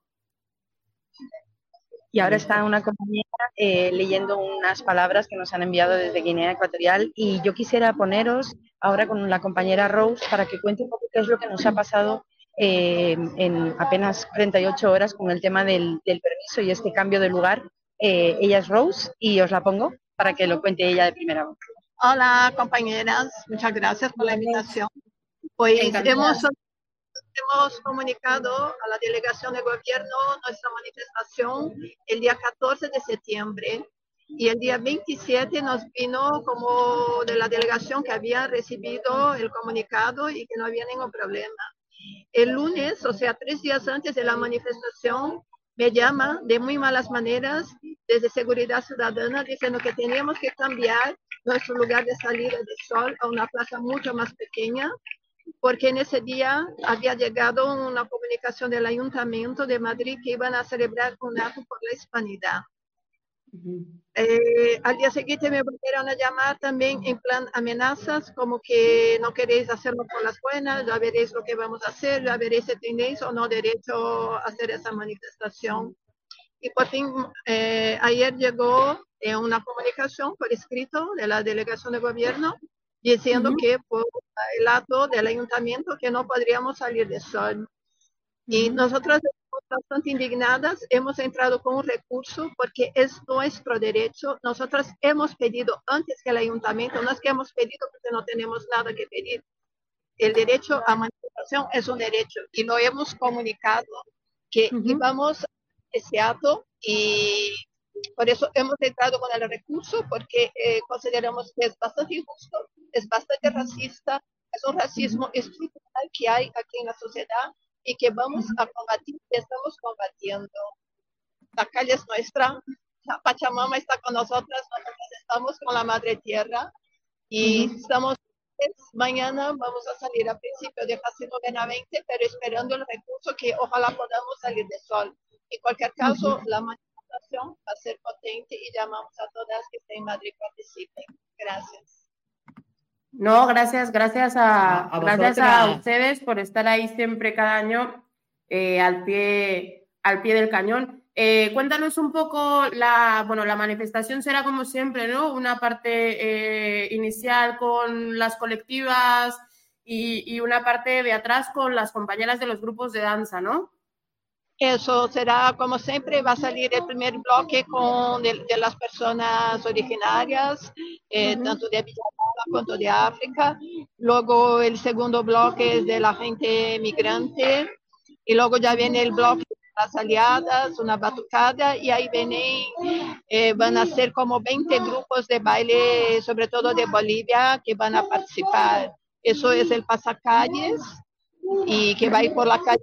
Y ahora está una compañera eh, leyendo unas palabras que nos han enviado desde Guinea Ecuatorial, y yo quisiera poneros ahora con la compañera Rose para que cuente un poco qué es lo que nos ha pasado eh, en apenas treinta y ocho horas con el tema del, del permiso y este cambio de lugar. Eh, ella es Rose y os la pongo para que lo cuente ella de primera voz. Hola compañeras, muchas gracias por la invitación. Pues hemos... Hemos comunicado a la delegación de gobierno nuestra manifestación el día catorce de septiembre, y el día veintisiete nos vino como de la delegación que había recibido el comunicado y que no había ningún problema. El lunes, o sea, tres días antes de la manifestación, me llama de muy malas maneras desde Seguridad Ciudadana diciendo que teníamos que cambiar nuestro lugar de salida de sol a una plaza mucho más pequeña, porque en ese día había llegado una comunicación del Ayuntamiento de Madrid que iban a celebrar un acto por la hispanidad. Uh-huh. eh, al día siguiente me volvieron a llamar también en plan amenazas, como que no queréis hacerlo por las buenas, ya veréis lo que vamos a hacer, ya veréis si tenéis o no derecho a hacer esa manifestación. Y por fin, eh, ayer llegó en una comunicación por escrito de la delegación de gobierno diciendo uh-huh. que por el acto del ayuntamiento que no podríamos salir de sol. Uh-huh. Y nosotros estamos bastante indignadas, hemos entrado con un recurso porque es nuestro derecho. Nosotros hemos pedido antes que el ayuntamiento, no es que hemos pedido porque no tenemos nada que pedir. El derecho a manifestación es un derecho y lo hemos comunicado que uh-huh. íbamos a ese acto y por eso hemos entrado con el recurso porque eh, consideramos que es bastante injusto, es bastante racista, es un racismo estructural que hay aquí en la sociedad y que vamos a combatir y estamos combatiendo. La calle es nuestra, la Pachamama está con nosotras, nosotros estamos con la Madre Tierra y uh-huh. estamos, mañana vamos a salir a principio de Jacinto Benavente, pero esperando el recurso que ojalá podamos salir de sol. En cualquier caso, uh-huh. la manifestación va a ser potente y llamamos a todas que estén en Madrid participen. Gracias. No, gracias, gracias a, a gracias a ustedes por estar ahí siempre cada año eh, al pie, al pie del cañón. Eh, cuéntanos un poco, la, bueno, la manifestación será como siempre, ¿no? Una parte eh, inicial con las colectivas y, y una parte de atrás con las compañeras de los grupos de danza, ¿no? Eso será como siempre, va a salir el primer bloque con de, de las personas originarias, eh, uh-huh. tanto de Villalba como de África. Luego el segundo bloque es de la gente migrante y luego ya viene el bloque de las aliadas, una batucada y ahí vienen, eh, van a ser como veinte grupos de baile, sobre todo de Bolivia, que van a participar. Eso es el pasacalles y que va a ir por la calle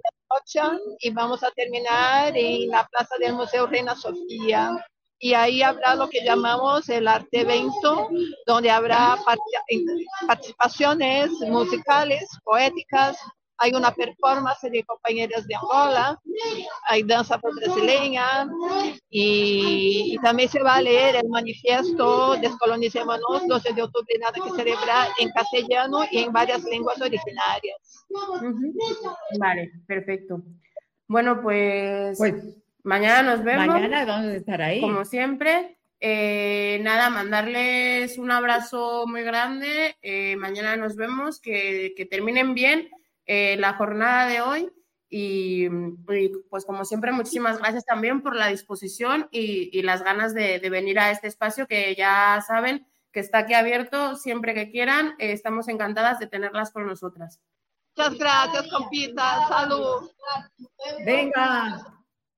y vamos a terminar en la plaza del Museo Reina Sofía y ahí habrá lo que llamamos el arte evento, donde habrá participaciones musicales, poéticas, hay una performance de compañeras de Angola, hay danza brasileña y, y también se va a leer el manifiesto Descolonicémonos, doce de octubre, nada que celebrar, en castellano y en varias lenguas originarias. Uh-huh. Vale, perfecto. Bueno, pues, pues mañana nos vemos. Mañana vamos a estar ahí. Como siempre. Eh, nada, mandarles un abrazo muy grande. Eh, mañana nos vemos. Que, que terminen bien eh, la jornada de hoy. Y, y pues como siempre, muchísimas gracias también por la disposición y, y las ganas de, de venir a este espacio que ya saben que está aquí abierto siempre que quieran. Eh, estamos encantadas de tenerlas con nosotras. Muchas gracias, compita. Salud. Venga.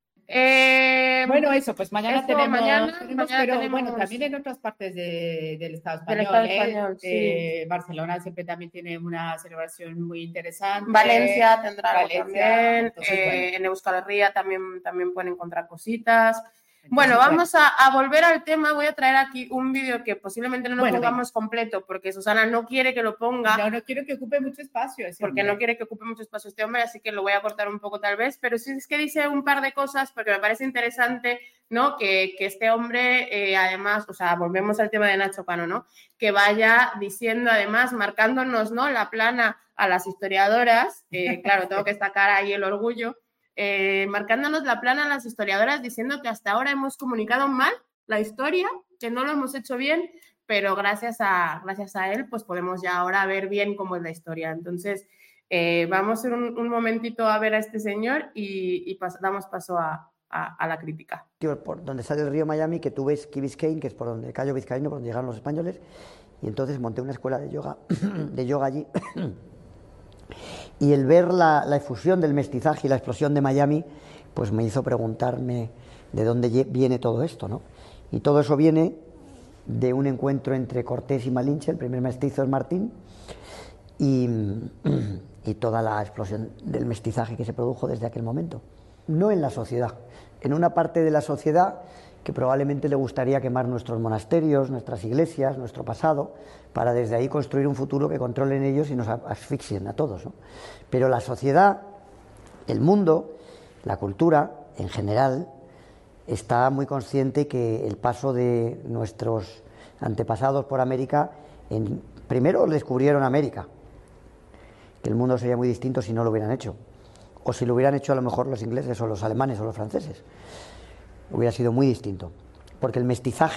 Eh, bueno, eso, pues mañana eso, tenemos, mañana, tenemos mañana pero tenemos... bueno, también en otras partes de, del Estado español. Del Estado ¿eh? español, sí. eh, Barcelona siempre también tiene una celebración muy interesante. Valencia tendrá Valencia, algo también. Entonces, eh, bueno. En Euskal Herria también, también pueden encontrar cositas. Entonces, bueno, vamos a, a volver al tema. Voy a traer aquí un vídeo que posiblemente no lo bueno, pongamos venga. completo porque Susana no quiere que lo ponga. No, no quiero que ocupe mucho espacio. Ese porque hombre. no quiere que ocupe mucho espacio este hombre, así que lo voy a cortar un poco tal vez. Pero sí es que dice un par de cosas porque me parece interesante, ¿no? Que, que este hombre, eh, además, o sea, volvemos al tema de Nacho Cano, ¿no? Que vaya diciendo, además, marcándonos, ¿no? La plana a las historiadoras. Eh, claro, tengo que destacar ahí el orgullo. Eh, marcándonos la plana a las historiadoras diciendo que hasta ahora hemos comunicado mal la historia, que no lo hemos hecho bien, pero gracias a, gracias a él pues podemos ya ahora ver bien cómo es la historia. Entonces eh, vamos a ir un, un momentito a ver a este señor y, y pas, damos paso a, a, a la crítica. Por donde sale el río Miami, que tú ves Key Biscayne, que es por donde Cayo Vizcaíno, por donde llegaron los españoles, y entonces monté una escuela de yoga, de yoga allí. Y el ver la, la efusión del mestizaje y la explosión de Miami, pues me hizo preguntarme de dónde viene todo esto, ¿no? Y todo eso viene de un encuentro entre Cortés y Malinche, el primer mestizo es Martín, y, y toda la explosión del mestizaje que se produjo desde aquel momento. No en la sociedad, en una parte de la sociedad que probablemente le gustaría quemar nuestros monasterios, nuestras iglesias, nuestro pasado, para desde ahí construir un futuro que controlen ellos y nos asfixien a todos, ¿no? Pero la sociedad, el mundo, la cultura en general, está muy consciente que el paso de nuestros antepasados por América, en, primero descubrieron América, que el mundo sería muy distinto si no lo hubieran hecho, o si lo hubieran hecho a lo mejor los ingleses o los alemanes o los franceses. Hubiera sido muy distinto, porque el mestizaje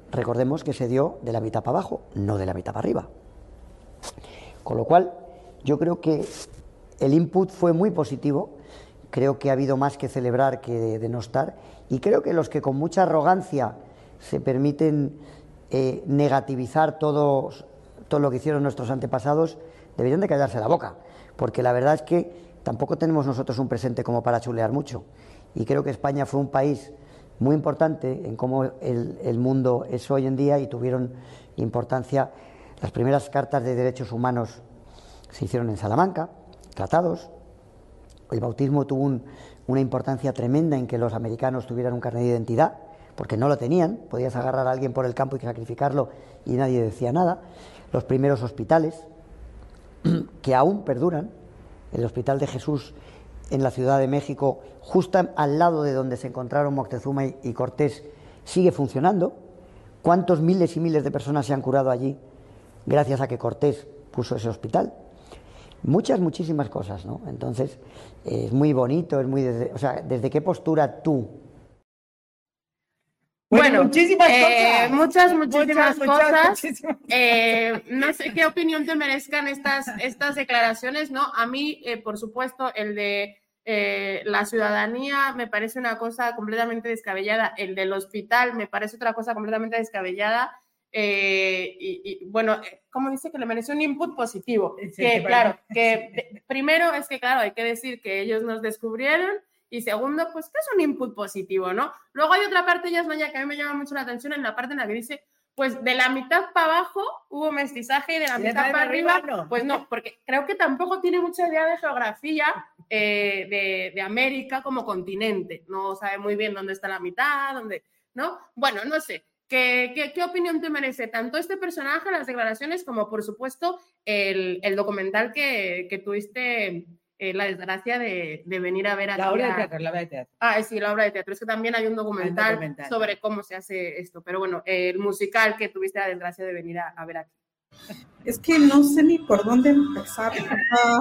recordemos que se dio de la mitad para abajo, no de la mitad para arriba. Con lo cual, yo creo que el input fue muy positivo, creo que ha habido más que celebrar que denostar, y creo que los que con mucha arrogancia se permiten eh, negativizar todo, todo lo que hicieron nuestros antepasados, deberían de callarse la boca, porque la verdad es que tampoco tenemos nosotros un presente como para chulear mucho, y creo que España fue un país muy importante en cómo el, el mundo es hoy en día, y tuvieron importancia. Las primeras cartas de derechos humanos se hicieron en Salamanca, tratados. El bautismo tuvo un, una importancia tremenda en que los americanos tuvieran un carnet de identidad, porque no lo tenían. Podías agarrar a alguien por el campo y sacrificarlo y nadie decía nada. Los primeros hospitales, que aún perduran, el Hospital de Jesús en la Ciudad de México, justo al lado de donde se encontraron Moctezuma y, y Cortés, sigue funcionando. ¿Cuántos miles y miles de personas se han curado allí gracias a que Cortés puso ese hospital? Muchas, muchísimas cosas, ¿no? Entonces, eh, es muy bonito, es muy... Desde, o sea, ¿desde qué postura tú? Bueno, muchísimas eh, cosas. muchas, muchísimas Muchas, cosas. muchas, muchísimas. Eh, no sé qué opinión te merezcan estas, estas declaraciones, ¿no? A mí, eh, por supuesto, el de eh, la ciudadanía me parece una cosa completamente descabellada. El del hospital me parece otra cosa completamente descabellada. Eh, y, y bueno, como dice que le mereció un input positivo. Sí, que sí, claro, que de, primero es que, claro, hay que decir que ellos nos descubrieron. Y segundo, pues que es un input positivo, ¿no? Luego hay otra parte, Yasmaya, que a mí me llama mucho la atención, en la parte en la que dice, pues de la mitad para abajo hubo mestizaje y de la mitad para arriba, no. Pues no, porque creo que tampoco tiene mucha idea de geografía eh, de, de América como continente. No sabe muy bien dónde está la mitad, dónde, ¿no? Bueno, no sé. ¿Qué, qué, qué opinión te merece tanto este personaje, las declaraciones, como por supuesto el, el documental que, que tuviste... Eh, la desgracia de, de venir a ver aquí la obra a... de teatro, la obra de teatro. Ah, sí, la obra de teatro. Es que también hay un documental, un documental. sobre cómo se hace esto. Pero bueno, eh, el musical que tuviste la desgracia de venir a, a ver aquí. Es que no sé ni por dónde empezar. Uh,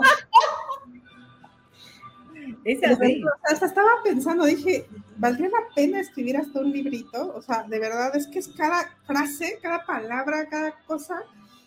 es así. Hasta estaba pensando, dije, ¿valdría la pena escribir hasta un librito? O sea, de verdad, es que es cada frase, cada palabra, cada cosa...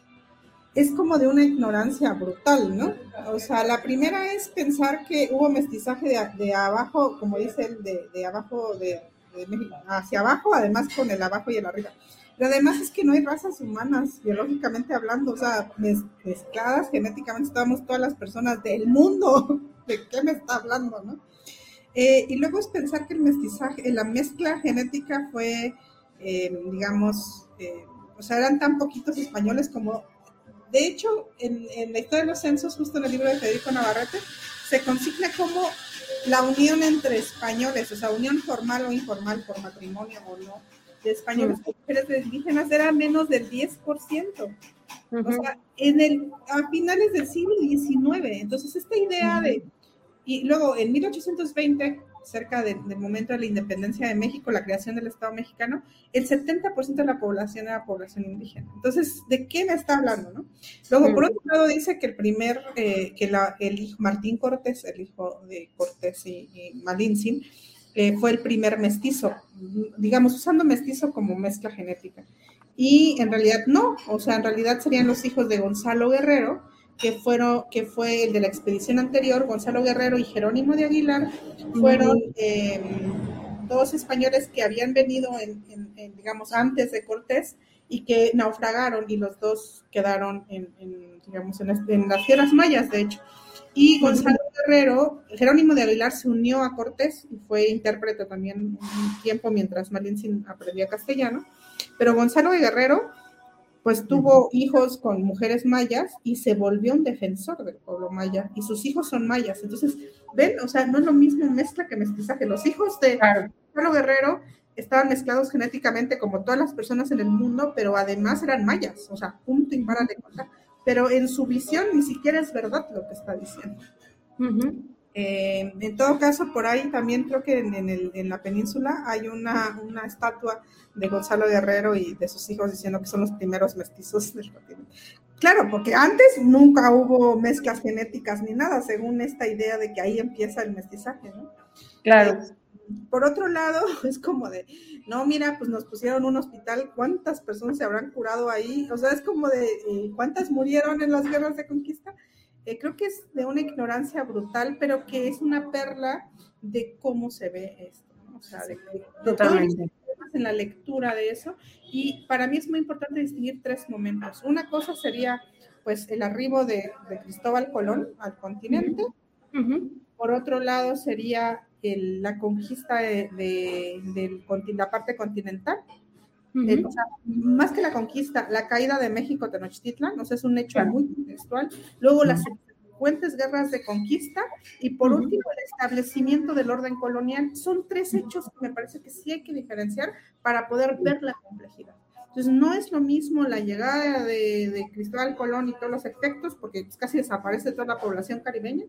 es como de una ignorancia brutal, ¿no? O sea, la primera es pensar que hubo mestizaje de, de abajo, como dice él, de, de abajo, de, de México, hacia abajo, además con el abajo y el arriba. Pero además es que no hay razas humanas, biológicamente hablando, o sea, mez, mezcladas genéticamente estábamos todas las personas del mundo. ¿De qué me está hablando, no? Eh, y luego es pensar que el mestizaje, la mezcla genética fue, eh, digamos, eh, o sea, eran tan poquitos españoles como... De hecho, en, en la historia de los censos, justo en el libro de Federico Navarrete, se consigna como la unión entre españoles, o sea, unión formal o informal por matrimonio o no, de españoles con mujeres de indígenas era menos del diez por ciento. Uh-huh. O sea, en el, a finales del siglo diecinueve. Entonces, esta idea uh-huh. de... Y luego, en mil ochocientos veinte, cerca de, del momento de la independencia de México, la creación del Estado mexicano, el setenta por ciento de la población era población indígena. Entonces, ¿de qué me está hablando, no? Luego, uh-huh. por otro lado, dice que el primer, eh, que la, el hijo, Martín Cortés, el hijo de Cortés y, y Malintzin, eh, fue el primer mestizo, digamos, usando mestizo como mezcla genética. Y en realidad no, o sea, en realidad serían los hijos de Gonzalo Guerrero, que fueron, que fue el de la expedición anterior, Gonzalo Guerrero y Jerónimo de Aguilar, fueron eh, dos españoles que habían venido, en, en, en, digamos, antes de Cortés y que naufragaron y los dos quedaron en, en digamos, en, en las tierras mayas, de hecho. Y Gonzalo Guerrero, Jerónimo de Aguilar se unió a Cortés y fue intérprete también un tiempo mientras Malintzin aprendía castellano, pero Gonzalo de Guerrero pues tuvo hijos con mujeres mayas y se volvió un defensor del pueblo maya, y sus hijos son mayas. Entonces, ven, o sea, no es lo mismo mezcla que mestizaje. Los hijos de claro. Gonzalo Guerrero estaban mezclados genéticamente como todas las personas en el mundo, pero además eran mayas, o sea, punto y para de contar. Pero en su visión ni siquiera es verdad lo que está diciendo. Uh-huh. Eh, en todo caso, por ahí también creo que en, en, el, en la península hay una, una estatua de Gonzalo Guerrero y de sus hijos diciendo que son los primeros mestizos del continente. Claro, porque antes nunca hubo mezclas genéticas ni nada, según esta idea de que ahí empieza el mestizaje, ¿no? Claro. por otro lado, es como de, no, mira, pues nos pusieron un hospital, ¿cuántas personas se habrán curado ahí? O sea, es como de, eh, ¿cuántas murieron en las guerras de conquista? Eh, creo que es de una ignorancia brutal, pero que es una perla de cómo se ve esto, ¿no? O sea, de, de, de totalmente en la lectura de eso. Y para mí es muy importante distinguir tres momentos. Una cosa sería, pues, el arribo de, de Cristóbal Colón al continente. Uh-huh. Por otro lado sería el, la conquista de, de, de, de la parte continental. Uh-huh. Eh, o sea, más que la conquista, la caída de México Tenochtitlan, o sea, es un hecho claro. muy contextual. Luego las subsecuentes guerras de conquista y por uh-huh. último el establecimiento del orden colonial. Son tres hechos que me parece que sí hay que diferenciar para poder ver la complejidad. Entonces no es lo mismo la llegada de, de Cristóbal Colón y todos los efectos, porque casi desaparece toda la población caribeña.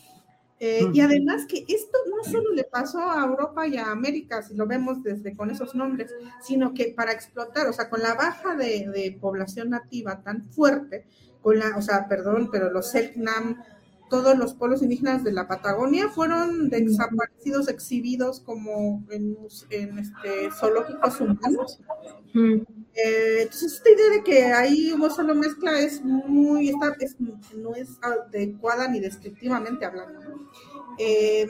Eh, y además que esto no solo le pasó a Europa y a América, si lo vemos desde con esos nombres, sino que para explotar, o sea, con la baja de, de población nativa tan fuerte, con la, o sea, perdón, pero los Selknam, todos los pueblos indígenas de la Patagonia fueron desaparecidos, exhibidos como en, en este, zoológicos humanos. Mm. Eh, entonces esta idea de que ahí hubo solo mezcla es muy, está, es, no es adecuada ni descriptivamente hablando, ¿no? Eh,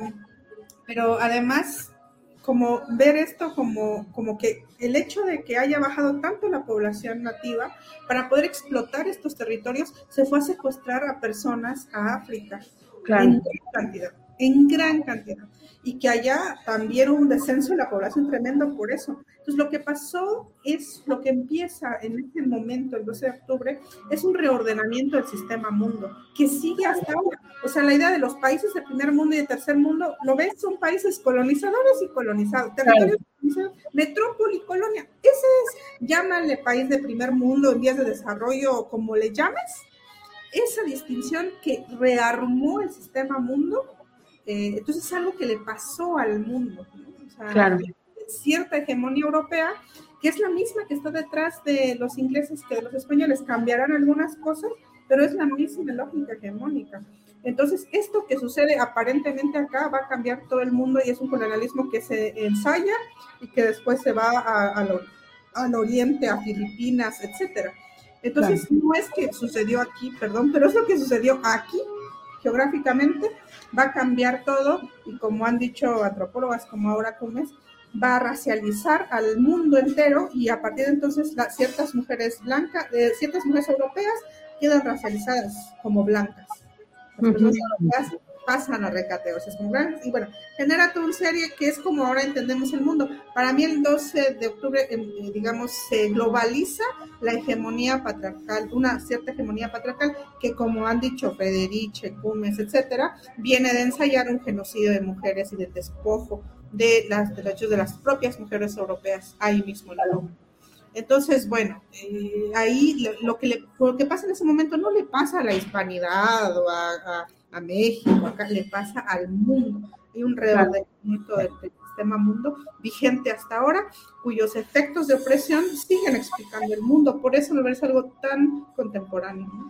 pero además, como ver esto como, como que el hecho de que haya bajado tanto la población nativa, para poder explotar estos territorios, se fue a secuestrar a personas a África, claro. en gran cantidad, en gran cantidad. Y que allá también hubo un descenso de la población tremendo por eso. Entonces, lo que pasó es, lo que empieza en este momento, el doce de octubre, es un reordenamiento del sistema mundo, que sigue hasta ahora. O sea, la idea de los países de primer mundo y de tercer mundo, ¿lo ves? Son países colonizadores y colonizados, territorios claro. colonizados, metrópoli y colonia. Ese es, llámale país de primer mundo, en vías de desarrollo, o como le llames, esa distinción que rearmó el sistema mundo. Eh, entonces es algo que le pasó al mundo, ¿no? O sea, claro. cierta hegemonía europea, que es la misma que está detrás de los ingleses que de los españoles, cambiarán algunas cosas, pero es la misma lógica hegemónica. Entonces, esto que sucede aparentemente acá va a cambiar todo el mundo y es un colonialismo que se ensaya y que después se va a, a lo, al oriente, a Filipinas, etcétera. Entonces, claro. no es que sucedió aquí, perdón, pero es lo que sucedió aquí, geográficamente, va a cambiar todo y como han dicho antropólogas como Aura Cumes, va a racializar al mundo entero y a partir de entonces la, ciertas mujeres blancas, eh, ciertas mujeres europeas quedan racializadas como blancas. Las personas uh-huh. europeas pasan a recateos, es como blancas y bueno, genera toda una serie que es como ahora entendemos el mundo. Para mí el doce de octubre, eh, digamos, se globaliza la hegemonía patriarcal, una cierta hegemonía patriarcal que como han dicho Federiche, Cumes, etcétera, viene de ensayar un genocidio de mujeres y de despojo de los derechos de las propias mujeres europeas ahí mismo en la Europa. Entonces, bueno, eh, ahí lo, lo, que le, lo que pasa en ese momento no le pasa a la hispanidad o a, a, a México, acá le pasa al mundo. Hay un reordenamiento del, del sistema mundo vigente hasta ahora, cuyos efectos de opresión siguen explicando el mundo. Por eso me parece algo tan contemporáneo, ¿no?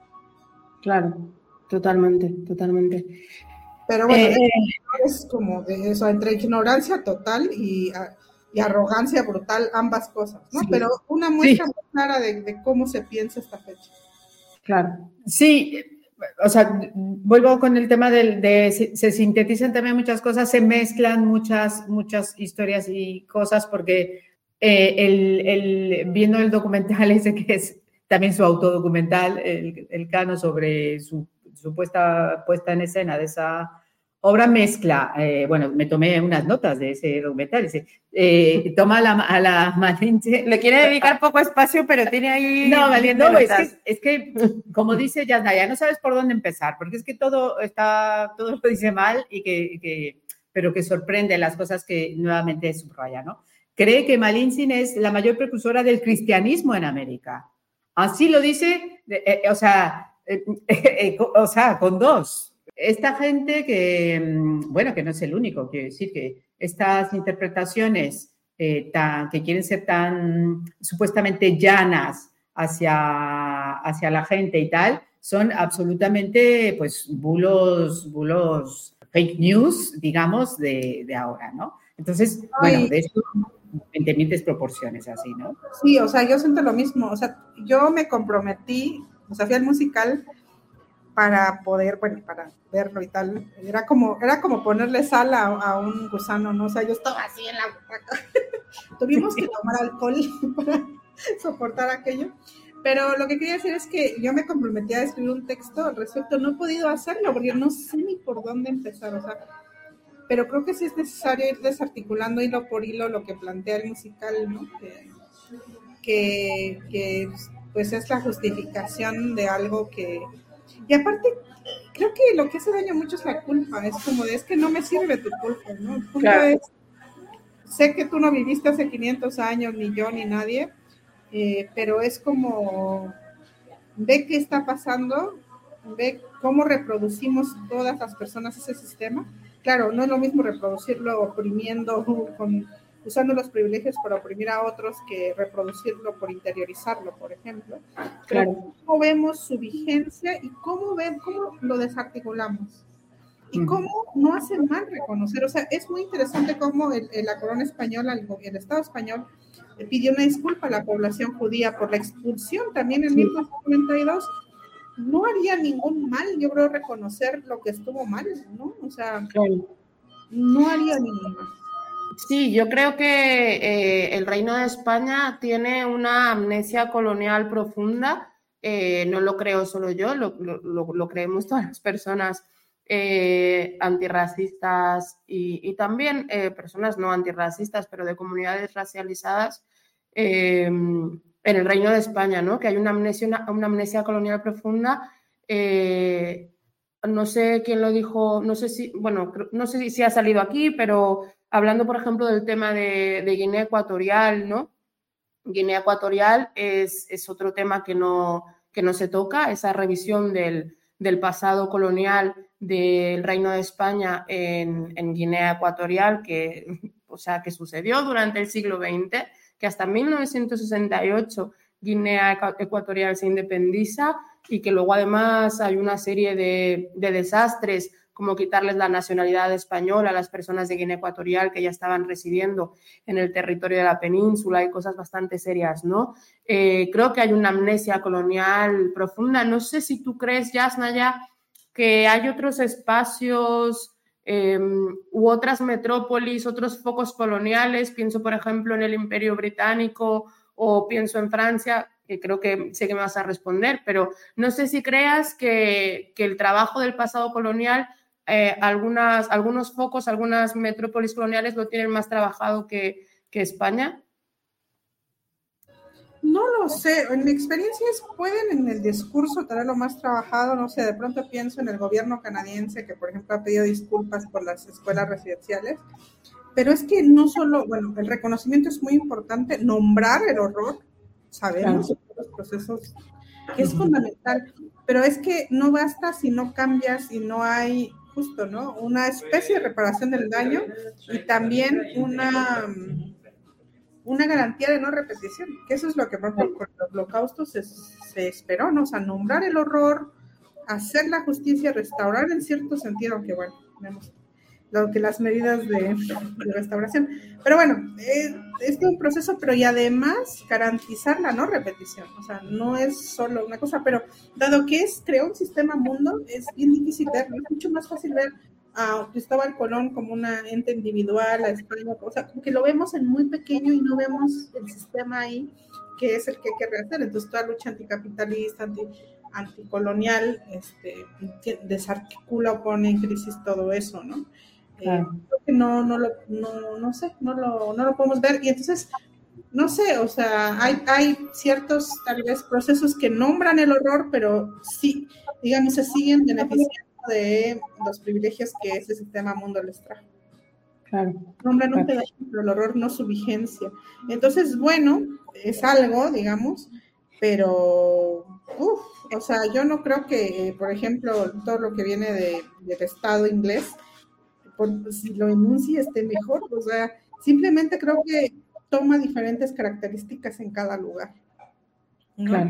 Claro, totalmente, totalmente. Pero bueno, eh, es como de eso, entre ignorancia total y... y arrogancia brutal, ambas cosas, ¿no? Sí. Pero una muestra sí. muy clara de, de cómo se piensa esta fecha. Claro, sí, o sea, vuelvo con el tema del, de, se, se sintetizan también muchas cosas, se mezclan muchas, muchas historias y cosas, porque eh, el, el, viendo el documental ese que es también su autodocumental, el, el Cano sobre su supuesta puesta en escena de esa obra mezcla, eh, bueno, me tomé unas notas de ese documental, dice, eh, toma a la, a la Malinche. Le quiere dedicar poco espacio, pero tiene ahí... No, no, es que, es que, como dice Yasnaya, no sabes por dónde empezar, porque es que todo está, todo lo dice mal, y que, que, pero que sorprende las cosas que nuevamente subraya, ¿no? Cree que Malinche es la mayor precursora del cristianismo en América. Así lo dice, eh, eh, o sea, eh, eh, o sea, con dos. Esta gente que, bueno, que no es el único, quiero decir que estas interpretaciones eh, tan, que quieren ser tan supuestamente llanas hacia, hacia la gente y tal, son absolutamente, pues, bulos, bulos, fake news, digamos, de, de ahora, ¿no? Entonces, Ay. bueno, de eso en temientes proporciones, así, ¿no? Sí, o sea, yo siento lo mismo. O sea, yo me comprometí, o sea, fui al musical para poder, bueno, para verlo y tal. Era como, era como ponerle sal a, a un gusano, ¿no? O sea, yo estaba así en la butaca. Tuvimos que tomar alcohol para soportar aquello. Pero lo que quería decir es que yo me comprometí a escribir un texto al respecto. No he podido hacerlo porque no sé ni por dónde empezar, o sea, pero creo que sí es necesario ir desarticulando hilo por hilo lo que plantea el musical, ¿no? Que, que, que pues es la justificación de algo que... Y aparte, creo que lo que hace daño mucho es la culpa, es como de, es que no me sirve tu culpa, ¿no? El punto Claro. es, sé que tú no viviste hace quinientos años, ni yo, ni nadie, eh, pero es como, ve qué está pasando, ve cómo reproducimos todas las personas ese sistema. Claro, no es lo mismo reproducirlo oprimiendo, con, usando los privilegios para oprimir a otros que reproducirlo por interiorizarlo, por ejemplo. Pero Claro. cómo vemos su vigencia y cómo, ven, cómo lo desarticulamos. Y cómo no hace mal reconocer. O sea, es muy interesante cómo el, el, la corona española, el, el Estado español, le pidió una disculpa a la población judía por la expulsión también en sí. mil novecientos noventa y dos. No haría ningún mal, yo creo, reconocer lo que estuvo mal, ¿no? O sea, claro. no haría ningún mal. Sí, yo creo que eh, el Reino de España tiene una amnesia colonial profunda, eh, no lo creo solo yo, lo, lo, lo creemos todas las personas eh, antirracistas y, y también eh, personas no antirracistas, pero de comunidades racializadas, eh, en el Reino de España, ¿no? Que hay una amnesia, una, una amnesia colonial profunda. Eh, no sé quién lo dijo, no sé si, bueno, no sé si, si ha salido aquí, pero hablando, por ejemplo, del tema de, de Guinea Ecuatorial, ¿no? Guinea Ecuatorial es, es otro tema que no, que no se toca, esa revisión del, del pasado colonial del Reino de España en, en Guinea Ecuatorial, que, o sea, que sucedió durante el siglo veinte, que hasta mil novecientos sesenta y ocho Guinea Ecuatorial se independiza y que luego además hay una serie de, de desastres como quitarles la nacionalidad española a las personas de Guinea Ecuatorial que ya estaban residiendo en el territorio de la península y cosas bastante serias, ¿no? Eh, creo que hay una amnesia colonial profunda. No sé si tú crees, Yasnaya, que hay otros espacios eh, u otras metrópolis, otros focos coloniales. Pienso, por ejemplo, en el Imperio Británico o pienso en Francia, que creo que sé que me vas a responder, pero no sé si creas que, que el trabajo del pasado colonial, eh, algunas, algunos focos, algunas metrópolis coloniales lo tienen más trabajado que, que España. No lo sé, en mi experiencia es, pueden en el discurso tenerlo más trabajado, no sé, de pronto pienso en el gobierno canadiense que, por ejemplo, ha pedido disculpas por las escuelas residenciales, pero es que no solo, bueno, el reconocimiento es muy importante, nombrar el horror, sabemos, claro. Los procesos, que es fundamental, pero es que no basta si no cambias y no hay, justo, ¿no? Una especie de reparación del daño y también una, una garantía de no repetición, que eso es lo que, por ejemplo, con el holocausto se, se esperó, ¿no? O sea, nombrar el horror, hacer la justicia, restaurar en cierto sentido, aunque bueno, vemos lo que las medidas de, de restauración. Pero bueno, eh, este es un proceso, pero y además garantizar la no repetición. O sea, no es solo una cosa, pero dado que es creó un sistema mundo, es bien difícil verlo. Es mucho más fácil ver a Cristóbal Colón como una ente individual, a España, o sea, como que lo vemos en muy pequeño y no vemos el sistema ahí, que es el que hay que rehacer. Entonces, toda lucha anticapitalista, anti, anticolonial, este, desarticula o pone en crisis todo eso, ¿no? Claro. Eh, creo que no, no lo, no, no sé, no lo, no lo podemos ver, y entonces, no sé, o sea, hay, hay ciertos, tal vez, procesos que nombran el horror, pero sí, digamos, se siguen beneficiando de los privilegios que ese sistema mundo les trae. Claro. Nombran un Claro. pedazo, pero el horror no su vigencia. Entonces, bueno, es algo, digamos, pero, uff, o sea, yo no creo que, por ejemplo, todo lo que viene de, del Estado inglés, por, si lo enuncia esté mejor, o sea, simplemente creo que toma diferentes características en cada lugar, ¿no? Claro.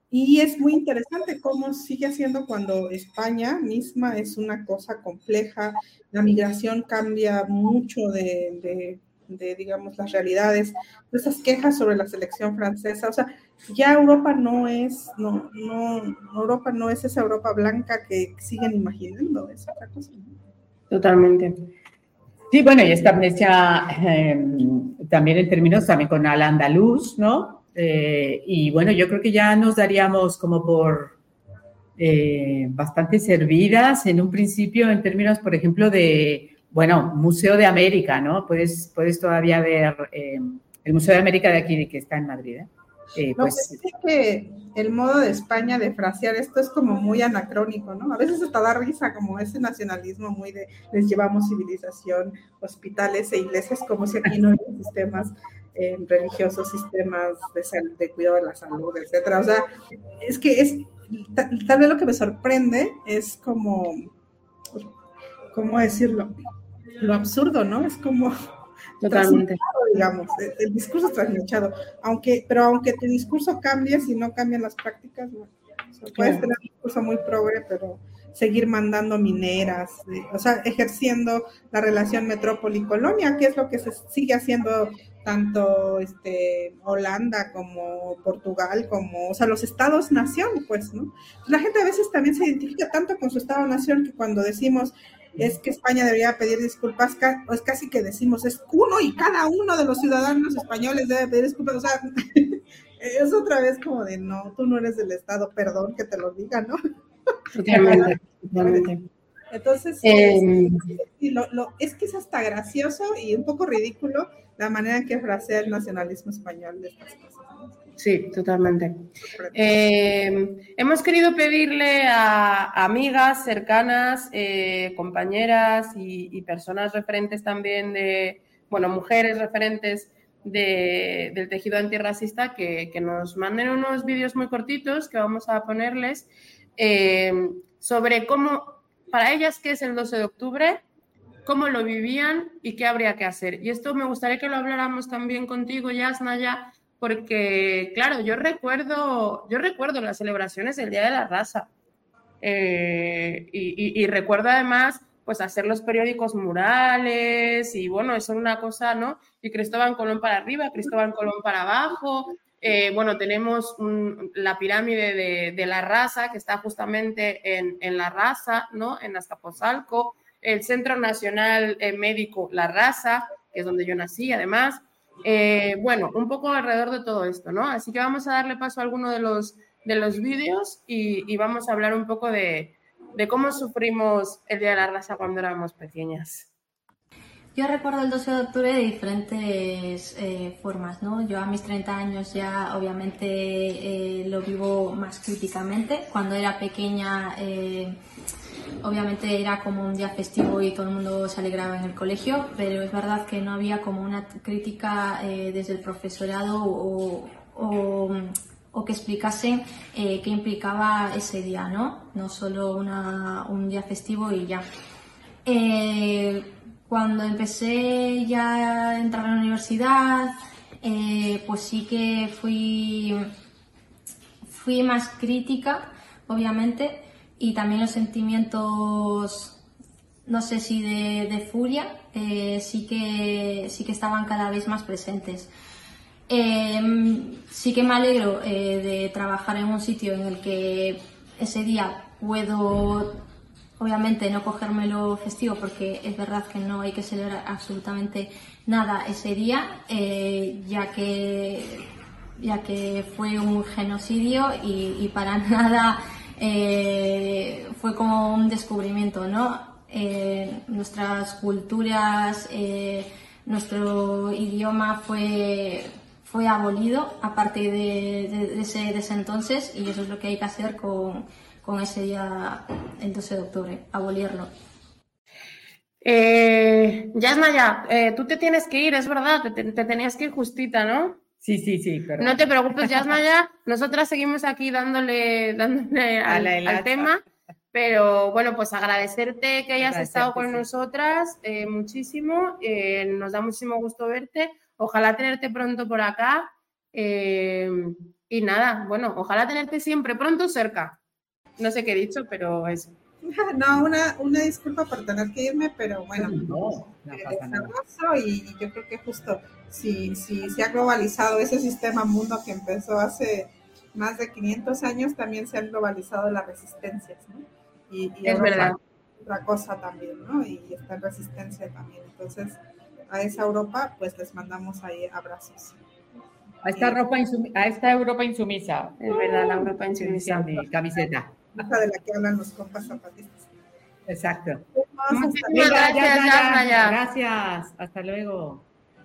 Y es muy interesante cómo sigue siendo cuando España misma es una cosa compleja, la migración cambia mucho de, de, de digamos, las realidades, esas quejas sobre la selección francesa, o sea, ya Europa no es, no, no, Europa no es esa Europa blanca que siguen imaginando, es otra cosa. Totalmente. Sí, bueno, y esta amnesia eh, también en términos también con al andaluz, ¿no? Eh, y bueno, yo creo que ya nos daríamos como por eh, bastante servidas en un principio en términos, por ejemplo, de, bueno, Museo de América, ¿no? Puedes, puedes todavía ver eh, el Museo de América de aquí, que está en Madrid, ¿eh? Eh, No, pues, es que el modo de España de frasear esto es como muy anacrónico, ¿no? A veces hasta da risa como ese nacionalismo muy de les llevamos civilización, hospitales e iglesias, como si aquí no hubiera sistemas eh, religiosos, sistemas de, salud, de cuidado de la salud, etcétera. O sea, es que es, tal, tal vez lo que me sorprende es como, ¿cómo decirlo? Lo absurdo, ¿no? Es como... Totalmente. Digamos, el, el discurso es trasnochado, aunque, pero aunque tu discurso cambie, si no cambian las prácticas, no. O sea, puedes Claro. tener un discurso muy progre, pero seguir mandando mineras, eh, o sea, ejerciendo la relación metrópoli-colonia, que es lo que se sigue haciendo tanto este, Holanda como Portugal, como, o sea, los estados-nación, pues, ¿no? La gente a veces también se identifica tanto con su estado-nación que cuando decimos es que España debería pedir disculpas, pues casi que decimos, es uno y cada uno de los ciudadanos españoles debe pedir disculpas, o sea, es otra vez como de, no, tú no eres del Estado, perdón que te lo diga, ¿no? Totalmente, totalmente. Entonces, eh, es, lo, lo, es que es hasta gracioso y un poco ridículo la manera en que frasea el nacionalismo español de estas cosas, ¿no? Sí, totalmente. Eh, hemos querido pedirle a, a amigas cercanas, eh, compañeras y, y personas referentes también de, bueno, mujeres referentes de, del tejido antirracista que, que nos manden unos vídeos muy cortitos que vamos a ponerles eh, sobre cómo, para ellas, qué es el doce de octubre, cómo lo vivían y qué habría que hacer. Y esto me gustaría que lo habláramos también contigo, Yasnaya, porque, claro, yo recuerdo, yo recuerdo las celebraciones del Día de la Raza eh, y, y, y recuerdo además pues hacer los periódicos murales y bueno, eso es una cosa, ¿no? Y Cristóbal Colón para arriba, Cristóbal Colón para abajo, eh, bueno, tenemos un, la pirámide de, de la Raza que está justamente en, en la Raza, ¿no? En Azcapotzalco, el Centro Nacional eh, Médico La Raza, que es donde yo nací además. Eh, bueno, un poco alrededor de todo esto, ¿no? Así que vamos a darle paso a alguno de los, de los vídeos y, y vamos a hablar un poco de, de cómo sufrimos el Día de la Raza cuando éramos pequeñas. Yo recuerdo el doce de octubre de diferentes eh, formas, ¿no? Yo a mis treinta años ya obviamente eh, lo vivo más críticamente. Cuando era pequeña eh, obviamente era como un día festivo y todo el mundo se alegraba en el colegio, pero es verdad que no había como una crítica eh, desde el profesorado o, o, o que explicase eh, qué implicaba ese día, ¿no? No solo una, un día festivo y ya. Eh, cuando empecé ya a entrar a la universidad, eh, pues sí que fui, fui más crítica, obviamente, y también los sentimientos, no sé si de, de furia, eh, sí que, sí que estaban cada vez más presentes. Eh, sí que me alegro eh, de trabajar en un sitio en el que ese día puedo, obviamente, no cogérmelo festivo, porque es verdad que no hay que celebrar absolutamente nada ese día, eh, ya que, ya que fue un genocidio y, y para nada eh, fue como un descubrimiento, ¿no? Eh, nuestras culturas, eh, nuestro idioma fue, fue abolido a partir de, de, de, ese, de ese entonces, y eso es lo que hay que hacer con, con ese día, el doce de octubre, abolirlo. Eh, Yasnaya, eh, tú te tienes que ir, es verdad, te, te tenías que ir justita, ¿no? Sí, sí, sí. Perdón. No te preocupes, Yasnaya, nosotras seguimos aquí dándole, dándole al, al tema, pero bueno, pues agradecerte que hayas estado con sí. nosotras eh, muchísimo, eh, nos da muchísimo gusto verte, ojalá tenerte pronto por acá, eh, y nada, bueno, ojalá tenerte siempre pronto cerca. No sé qué he dicho, pero eso. No, una, una disculpa por tener que irme, pero bueno, no, no pasa nada. Y yo creo que justo si, si se ha globalizado ese sistema mundo que empezó hace más de quinientos años, también se han globalizado las resistencias, ¿no? Y, y es verdad. Otra cosa también, ¿no? Y está en resistencia también. Entonces, a esa Europa, pues les mandamos ahí abrazos. A esta, Europa a esta Europa insumisa. Es verdad, la Europa insumisa. Mi camiseta. Esa de la que hablan los compas zapatistas. Exacto. Muchísimas gracias, Yasnaya. Gracias. Hasta luego.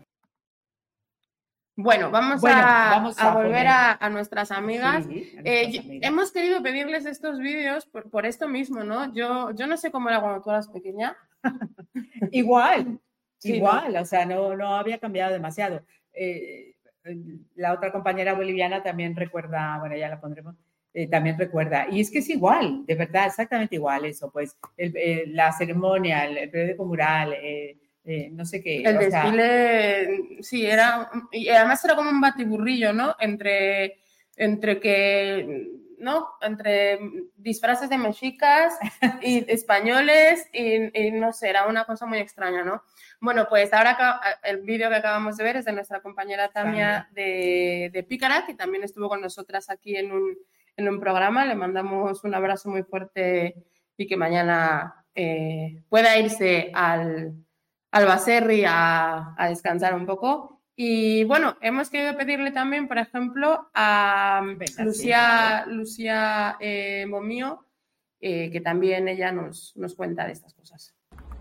Bueno, vamos, bueno, a, vamos a, a volver a, a nuestras amigas. Sí, a nuestras eh, amigas. Hemos querido pedirles estos vídeos por, por esto mismo, ¿no? Yo, yo no sé cómo era cuando tú eras pequeña. Igual, sí, igual, ¿no? O sea, no, no había cambiado demasiado. Eh, la otra compañera boliviana también recuerda, bueno, ya la pondremos, eh, también recuerda. Y es que es igual, de verdad, exactamente igual eso, pues, el, eh, la ceremonia, el, el periódico mural, eh, Eh, no sé qué. El o desfile, sea... sí, era, y además era como un batiburrillo, ¿no? Entre, entre que, ¿no? Entre disfraces de mexicas y españoles y, y no sé, era una cosa muy extraña, ¿no? Bueno, pues ahora el vídeo que acabamos de ver es de nuestra compañera Tamia de, de Pícara, que también estuvo con nosotras aquí en un, en un programa. Le mandamos un abrazo muy fuerte y que mañana eh, pueda irse al... al Baserri a, a descansar un poco. Y bueno, hemos querido pedirle también, por ejemplo, a Venga, Lucía, sí, Lucía eh, Momío, eh, que también ella nos, nos cuenta de estas cosas.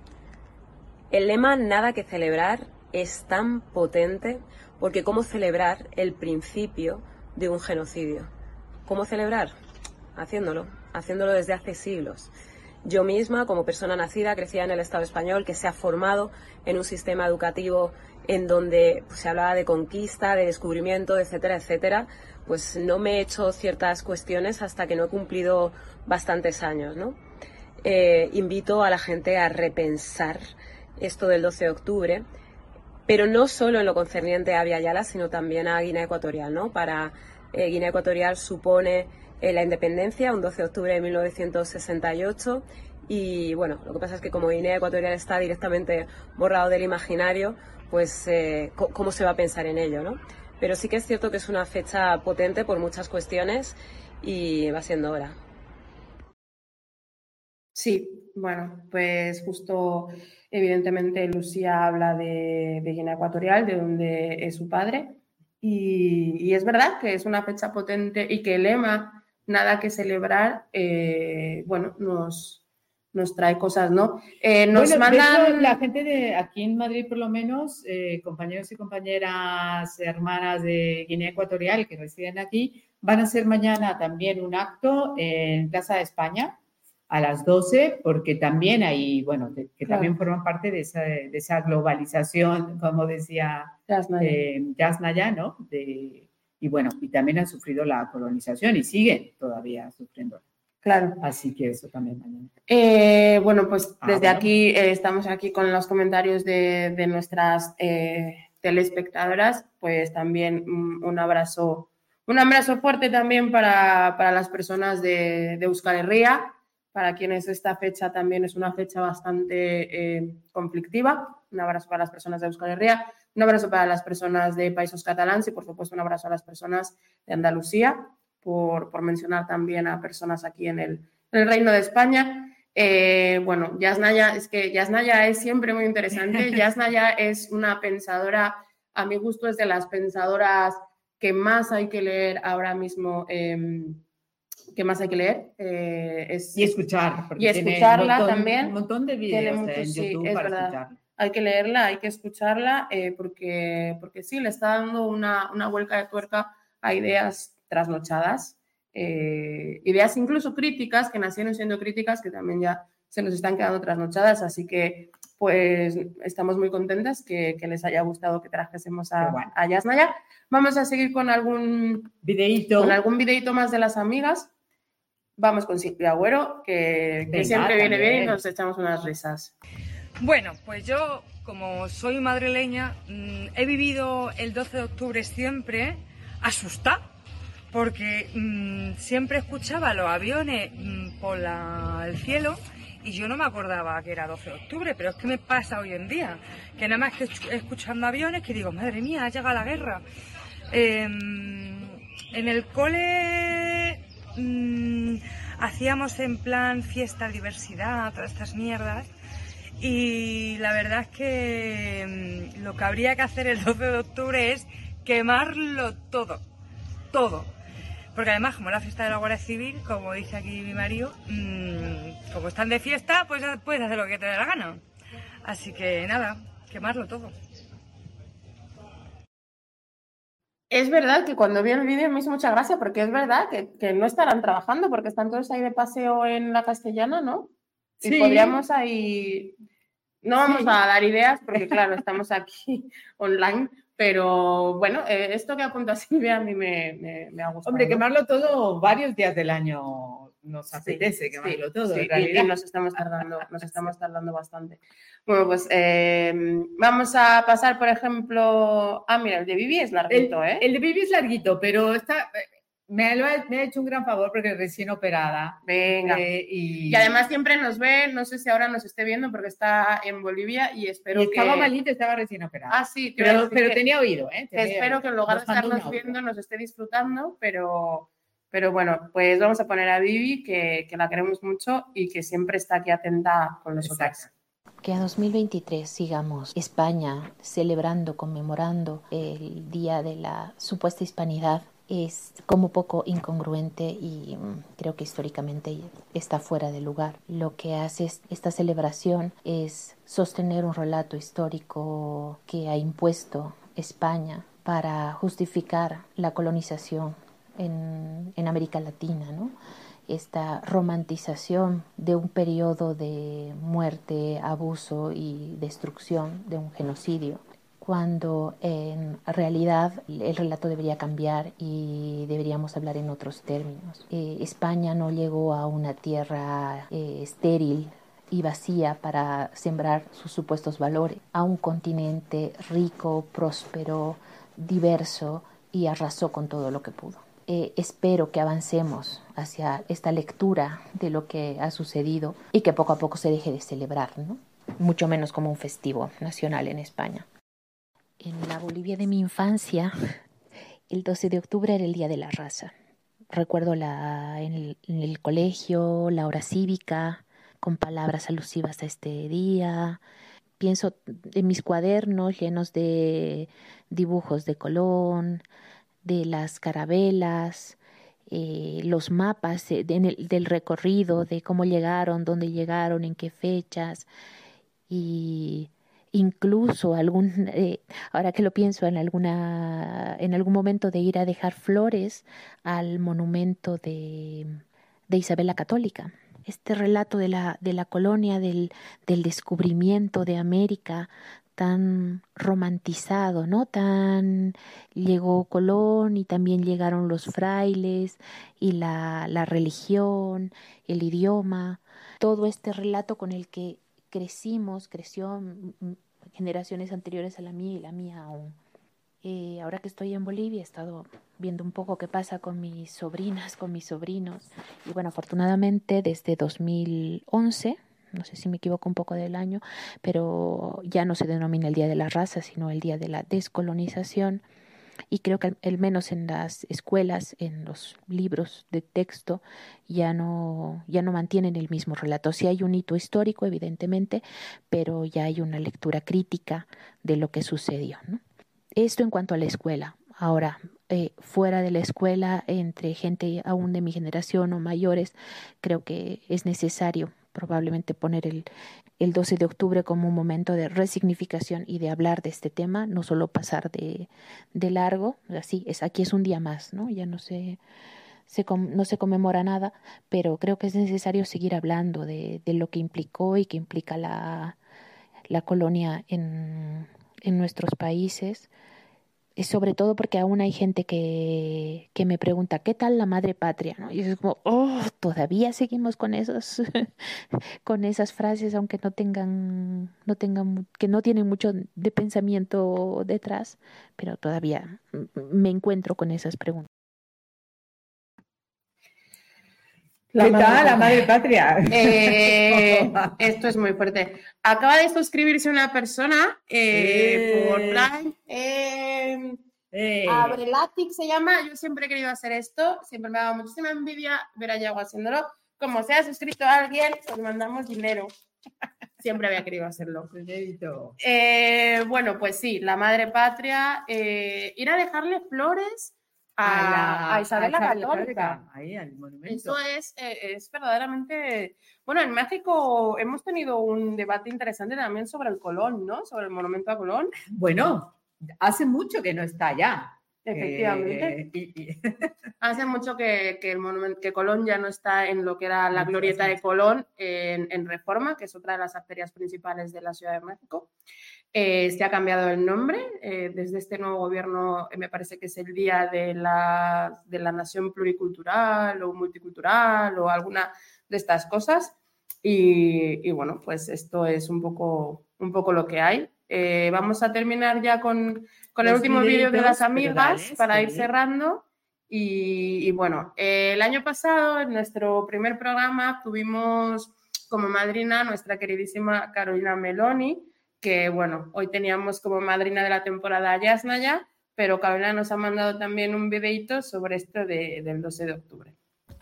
El lema Nada que celebrar es tan potente porque ¿cómo celebrar el principio de un genocidio? ¿Cómo celebrar? Haciéndolo, haciéndolo desde hace siglos. Yo misma, como persona nacida, crecida en el Estado español, que se ha formado en un sistema educativo en donde pues, se hablaba de conquista, de descubrimiento, etcétera, etcétera, pues no me he hecho ciertas cuestiones hasta que no he cumplido bastantes años, ¿no? Eh, invito a la gente a repensar esto del doce de octubre, pero no solo en lo concerniente a Abya Yala, sino también a Guinea Ecuatorial, ¿no? Para eh, Guinea Ecuatorial supone Eh, la independencia, un doce de octubre de mil novecientos sesenta y ocho, y bueno, lo que pasa es que como Guinea Ecuatorial está directamente borrado del imaginario, pues eh, cómo se va a pensar en ello, ¿no? Pero sí que es cierto que es una fecha potente por muchas cuestiones y va siendo hora. Sí, bueno, pues justo evidentemente Lucía habla de, de Guinea Ecuatorial, de donde es su padre, y, y es verdad que es una fecha potente y que el lema Nada que celebrar, eh, bueno, nos, nos trae cosas, ¿no? Eh, nos bueno, mandan... de hecho, la gente de aquí en Madrid, por lo menos, eh, compañeros y compañeras hermanas de Guinea Ecuatorial que residen aquí, van a hacer mañana también un acto en Plaza de España a las doce, porque también hay, bueno, que, que claro. también forman parte de esa, de esa globalización, como decía Yasnaya, eh, Yasnaya, ¿no? De... Y bueno, y también han sufrido la colonización y siguen todavía sufriendo. Claro. Así que eso también mañana. Eh, bueno, pues Ah, desde bueno. aquí eh, estamos aquí con los comentarios de, de nuestras eh, telespectadoras. Pues también un, un abrazo, un abrazo fuerte también para, para las personas de, de Euskal Herria, para quienes esta fecha también es una fecha bastante eh, conflictiva. Un abrazo para las personas de Euskal Herria. Un abrazo para las personas de Països Catalans y, por supuesto, un abrazo a las personas de Andalucía, por, por mencionar también a personas aquí en el, en el Reino de España. Eh, bueno, Yasnaya, es que Yasnaya es siempre muy interesante. Yasnaya es una pensadora, a mi gusto es de las pensadoras que más hay que leer ahora mismo, eh, que más hay que leer. Eh, es, Y escuchar. Y escucharla un montón, también. Un montón de Tiene videos mucho, en sí, YouTube es para verdad. escucharla. Hay que leerla, hay que escucharla, eh, porque, porque sí, le está dando una, una vuelta de tuerca a ideas trasnochadas, eh, ideas incluso críticas, que nacieron siendo críticas, que también ya se nos están quedando trasnochadas, así que pues estamos muy contentas que, que les haya gustado que trajésemos a, bueno. a Yasnaya. Vamos a seguir con algún videíto. con algún videíto más de las amigas. Vamos con Silvia Agüero, que, que Venga, siempre viene también. bien y nos echamos unas risas. Bueno, pues yo, como soy madrileña, mmm, he vivido el doce de octubre siempre asustada, porque mmm, siempre escuchaba los aviones mmm, por la, el cielo y yo no me acordaba que era doce de octubre, pero es que me pasa hoy en día, que nada más que escuchando aviones que digo, madre mía, ha llegado la guerra. Eh, en el cole mmm, hacíamos en plan fiesta, diversidad, todas estas mierdas. Y la verdad es que mmm, lo que habría que hacer el doce de octubre es quemarlo todo, todo. Porque además, como la fiesta de la Guardia Civil, como dice aquí mi marido, mmm, como están de fiesta, pues puedes hacer lo que te dé la gana. Así que nada, quemarlo todo. Es verdad que cuando vi el vídeo me hizo mucha gracia, porque es verdad que, que no estarán trabajando, porque están todos ahí de paseo en la Castellana, ¿no? Y sí. podríamos ahí... No vamos sí. a dar ideas, porque claro, estamos aquí online, pero bueno, eh, esto que apunta Silvia a mí me, me, me ha gustado. Hombre, quemarlo todo varios días del año nos apetece, sí, quemarlo sí, todo, sí, en realidad. Y, y nos estamos tardando, nos estamos tardando bastante. Bueno, pues eh, vamos a pasar, por ejemplo... Ah, mira, el de Vivi es larguito, el, ¿eh? El de Vivi es larguito, pero está... Me, lo ha, me ha hecho un gran favor porque recién operada. Venga. Eh, y... y además siempre nos ve, no sé si ahora nos esté viendo porque está en Bolivia y espero y estaba que... malito, estaba recién operada. Ah, sí. Pero, pero que, tenía oído, ¿eh? Tenía espero oído. que en lugar de estarnos viendo nos esté disfrutando, pero, pero bueno, pues vamos a poner a Vivi, que, que la queremos mucho y que siempre está aquí atenta con nosotros. Exacto. Que a dos mil veintitrés sigamos España celebrando, conmemorando el Día de la Supuesta Hispanidad es como poco incongruente y creo que históricamente está fuera de lugar. Lo que hace esta celebración es sostener un relato histórico que ha impuesto España para justificar la colonización en, en América Latina, ¿no? Esta romantización de un periodo de muerte, abuso y destrucción, de un genocidio, cuando en realidad el relato debería cambiar y deberíamos hablar en otros términos. Eh, España no llegó a una tierra eh, estéril y vacía para sembrar sus supuestos valores, a un continente rico, próspero, diverso, y arrasó con todo lo que pudo. Eh, espero que avancemos hacia esta lectura de lo que ha sucedido y que poco a poco se deje de celebrar, ¿no? Mucho menos como un festivo nacional en España. En la Bolivia de mi infancia, el doce de octubre era el Día de la Raza. Recuerdo la, en, el, en el colegio, la hora cívica, con palabras alusivas a este día. Pienso en mis cuadernos llenos de dibujos de Colón, de las carabelas, eh, los mapas de, de, el, del recorrido, de cómo llegaron, dónde llegaron, en qué fechas, y incluso algún, eh, ahora que lo pienso, en alguna, en algún momento de ir a dejar flores al monumento de, de Isabel la Católica. Este relato de la, de la colonia, del, del descubrimiento de América, tan romantizado, ¿no? Tan llegó Colón y también llegaron los frailes y la, la religión, el idioma, todo este relato con el que crecimos, creció generaciones anteriores a la mía y la mía aún. Eh, ahora que estoy en Bolivia he estado viendo un poco qué pasa con mis sobrinas, con mis sobrinos, y bueno, afortunadamente desde dos mil once, no sé si me equivoco un poco del año, pero ya no se denomina el Día de la Raza, sino el Día de la Descolonización, y creo que al menos en las escuelas, en los libros de texto, ya no, ya no mantienen el mismo relato. Sí hay un hito histórico, evidentemente, pero ya hay una lectura crítica de lo que sucedió, ¿no? Esto en cuanto a la escuela. Ahora, eh, fuera de la escuela, entre gente aún de mi generación o mayores, creo que es necesario probablemente poner el, el doce de octubre como un momento de resignificación y de hablar de este tema, no solo pasar de, de largo. Así es, aquí es un día más, ¿no? Ya no se, se no se conmemora nada, pero creo que es necesario seguir hablando de, de lo que implicó y que implica la, la colonia en, en nuestros países. Y sobre todo porque aún hay gente que, que me pregunta, ¿qué tal la madre patria? ¿No? Y es como, oh, todavía seguimos con esos, con esas frases, aunque no tengan, no tengan, que no tienen mucho de pensamiento detrás, pero todavía me encuentro con esas preguntas. La ¿Qué tal, la madre patria? Eh, esto es muy fuerte. Acaba de suscribirse una persona eh, eh. por Prime. Eh, eh. Abrelatic se llama. Yo siempre he querido hacer esto. Siempre me ha dado muchísima envidia ver a Yago haciéndolo. Como se ha suscrito a alguien, pues mandamos dinero. Siempre había querido hacerlo. Eh, bueno, pues sí, la madre patria. Eh, ir a dejarle flores a, a, la, a Isabel la Católica. Ahí, al monumento. Eso es, eh, es verdaderamente... Bueno, en México hemos tenido un debate interesante también sobre el Colón, ¿no? Sobre el monumento a Colón. Bueno, hace mucho que no está allá. Efectivamente. Eh, y, y... Hace mucho que, que, el monumento, que Colón ya no está en lo que era la glorieta de Colón en, en Reforma, que es otra de las arterias principales de la Ciudad de México. Eh, se ha cambiado el nombre. Eh, desde este nuevo gobierno eh, me parece que es el Día de la, de la Nación Pluricultural o Multicultural o alguna de estas cosas. Y, y bueno, pues esto es un poco, un poco lo que hay. Eh, vamos a terminar ya con, con el último vídeo de las amigas dale, para sí. ir cerrando. Y, y bueno, eh, el año pasado, en nuestro primer programa, tuvimos como madrina a nuestra queridísima Carolina Meloni, que bueno, hoy teníamos como madrina de la temporada a Yasnaya, pero Carolina nos ha mandado también un videito sobre esto de, del doce de octubre.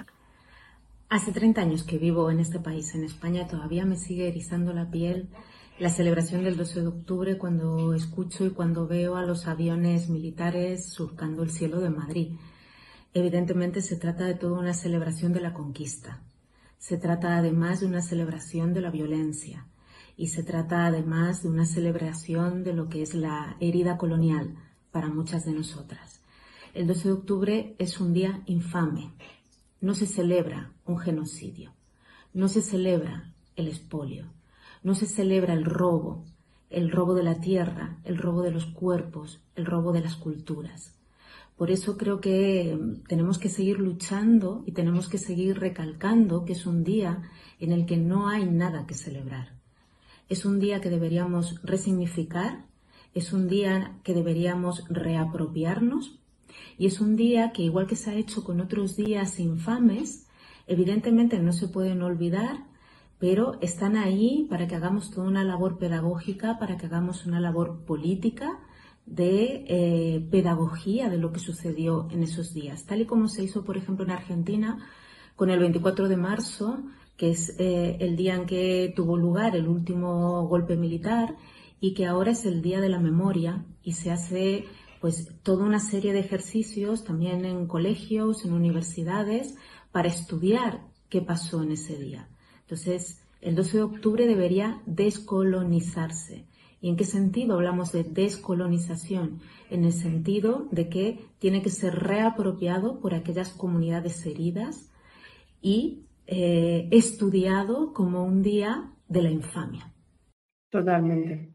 Hace treinta años que vivo en este país, en España, todavía me sigue erizando la piel la celebración del doce de octubre cuando escucho y cuando veo a los aviones militares surcando el cielo de Madrid. Evidentemente se trata de toda una celebración de la conquista. Se trata además de una celebración de la violencia y se trata además de una celebración de lo que es la herida colonial para muchas de nosotras. El doce de octubre es un día infame. No se celebra un genocidio, no se celebra el expolio, no se celebra el robo, el robo de la tierra, el robo de los cuerpos, el robo de las culturas. Por eso creo que tenemos que seguir luchando y tenemos que seguir recalcando que es un día en el que no hay nada que celebrar. Es un día que deberíamos resignificar, es un día que deberíamos reapropiarnos y es un día que, igual que se ha hecho con otros días infames, evidentemente no se pueden olvidar, pero están ahí para que hagamos toda una labor pedagógica, para que hagamos una labor política de eh, pedagogía de lo que sucedió en esos días, tal y como se hizo, por ejemplo, en Argentina con el veinticuatro de marzo, que es eh, el día en que tuvo lugar el último golpe militar y que ahora es el Día de la Memoria y se hace pues toda una serie de ejercicios también en colegios, en universidades, para estudiar qué pasó en ese día. Entonces, el doce de octubre debería descolonizarse. ¿Y en qué sentido hablamos de descolonización? En el sentido de que tiene que ser reapropiado por aquellas comunidades heridas y eh, estudiado como un día de la infamia. Totalmente.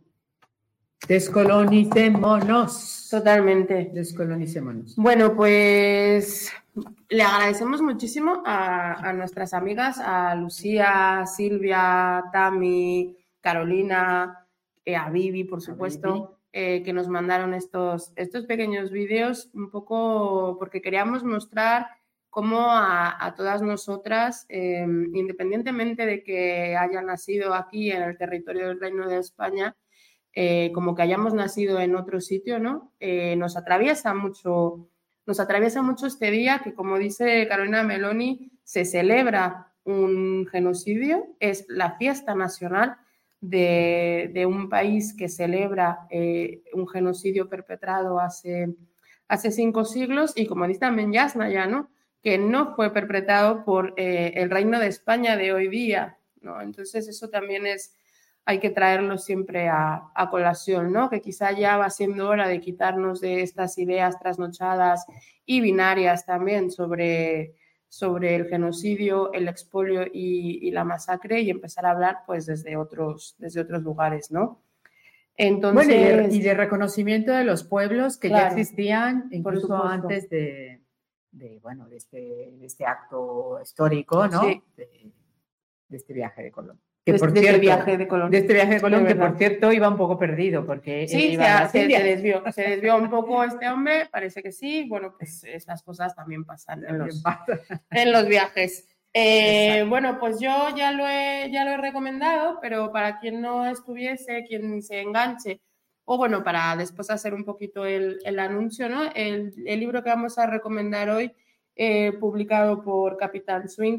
Descolonicémonos. Totalmente. Descolonicémonos. Bueno, pues le agradecemos muchísimo a, a nuestras amigas, a Lucía, Silvia, Tami, Carolina, eh, a Vivi, por supuesto, eh, que nos mandaron estos, estos pequeños vídeos, un poco porque queríamos mostrar cómo a, a todas nosotras, eh, independientemente de que hayan nacido aquí en el territorio del Reino de España, Eh, como que hayamos nacido en otro sitio, ¿no? Eh, nos atraviesa mucho, nos atraviesa mucho este día que, como dice Carolina Meloni, se celebra un genocidio, es la fiesta nacional de, de un país que celebra eh, un genocidio perpetrado hace, hace cinco siglos y, como dice también Yasnaya, ¿no? Que no fue perpetrado por eh, el Reino de España de hoy día, ¿no? Entonces eso también es... hay que traerlo siempre a, a colación, ¿no? Que quizá ya va siendo hora de quitarnos de estas ideas trasnochadas y binarias también sobre, sobre el genocidio, el expolio y, y la masacre y empezar a hablar pues desde otros, desde otros lugares, ¿no? Entonces, bueno, y de, y de reconocimiento de los pueblos que claro, ya existían incluso antes de, de, bueno, de, este, de este acto histórico, ¿no? Sí. De, de este viaje de Colón. Que de, por de cierto, este viaje de Colón. De este viaje de Colón, de que por cierto iba un poco perdido, porque sí, iba se, se, se desvió, se desvió un poco este hombre, parece que sí, bueno, pues estas cosas también pasan en los, pasa. en los viajes. Eh, bueno, pues yo ya lo, he, ya lo he recomendado, pero para quien no estuviese, quien se enganche, o bueno, para después hacer un poquito el, el anuncio, ¿no? El, el libro que vamos a recomendar hoy, eh, publicado por Capitán Swing,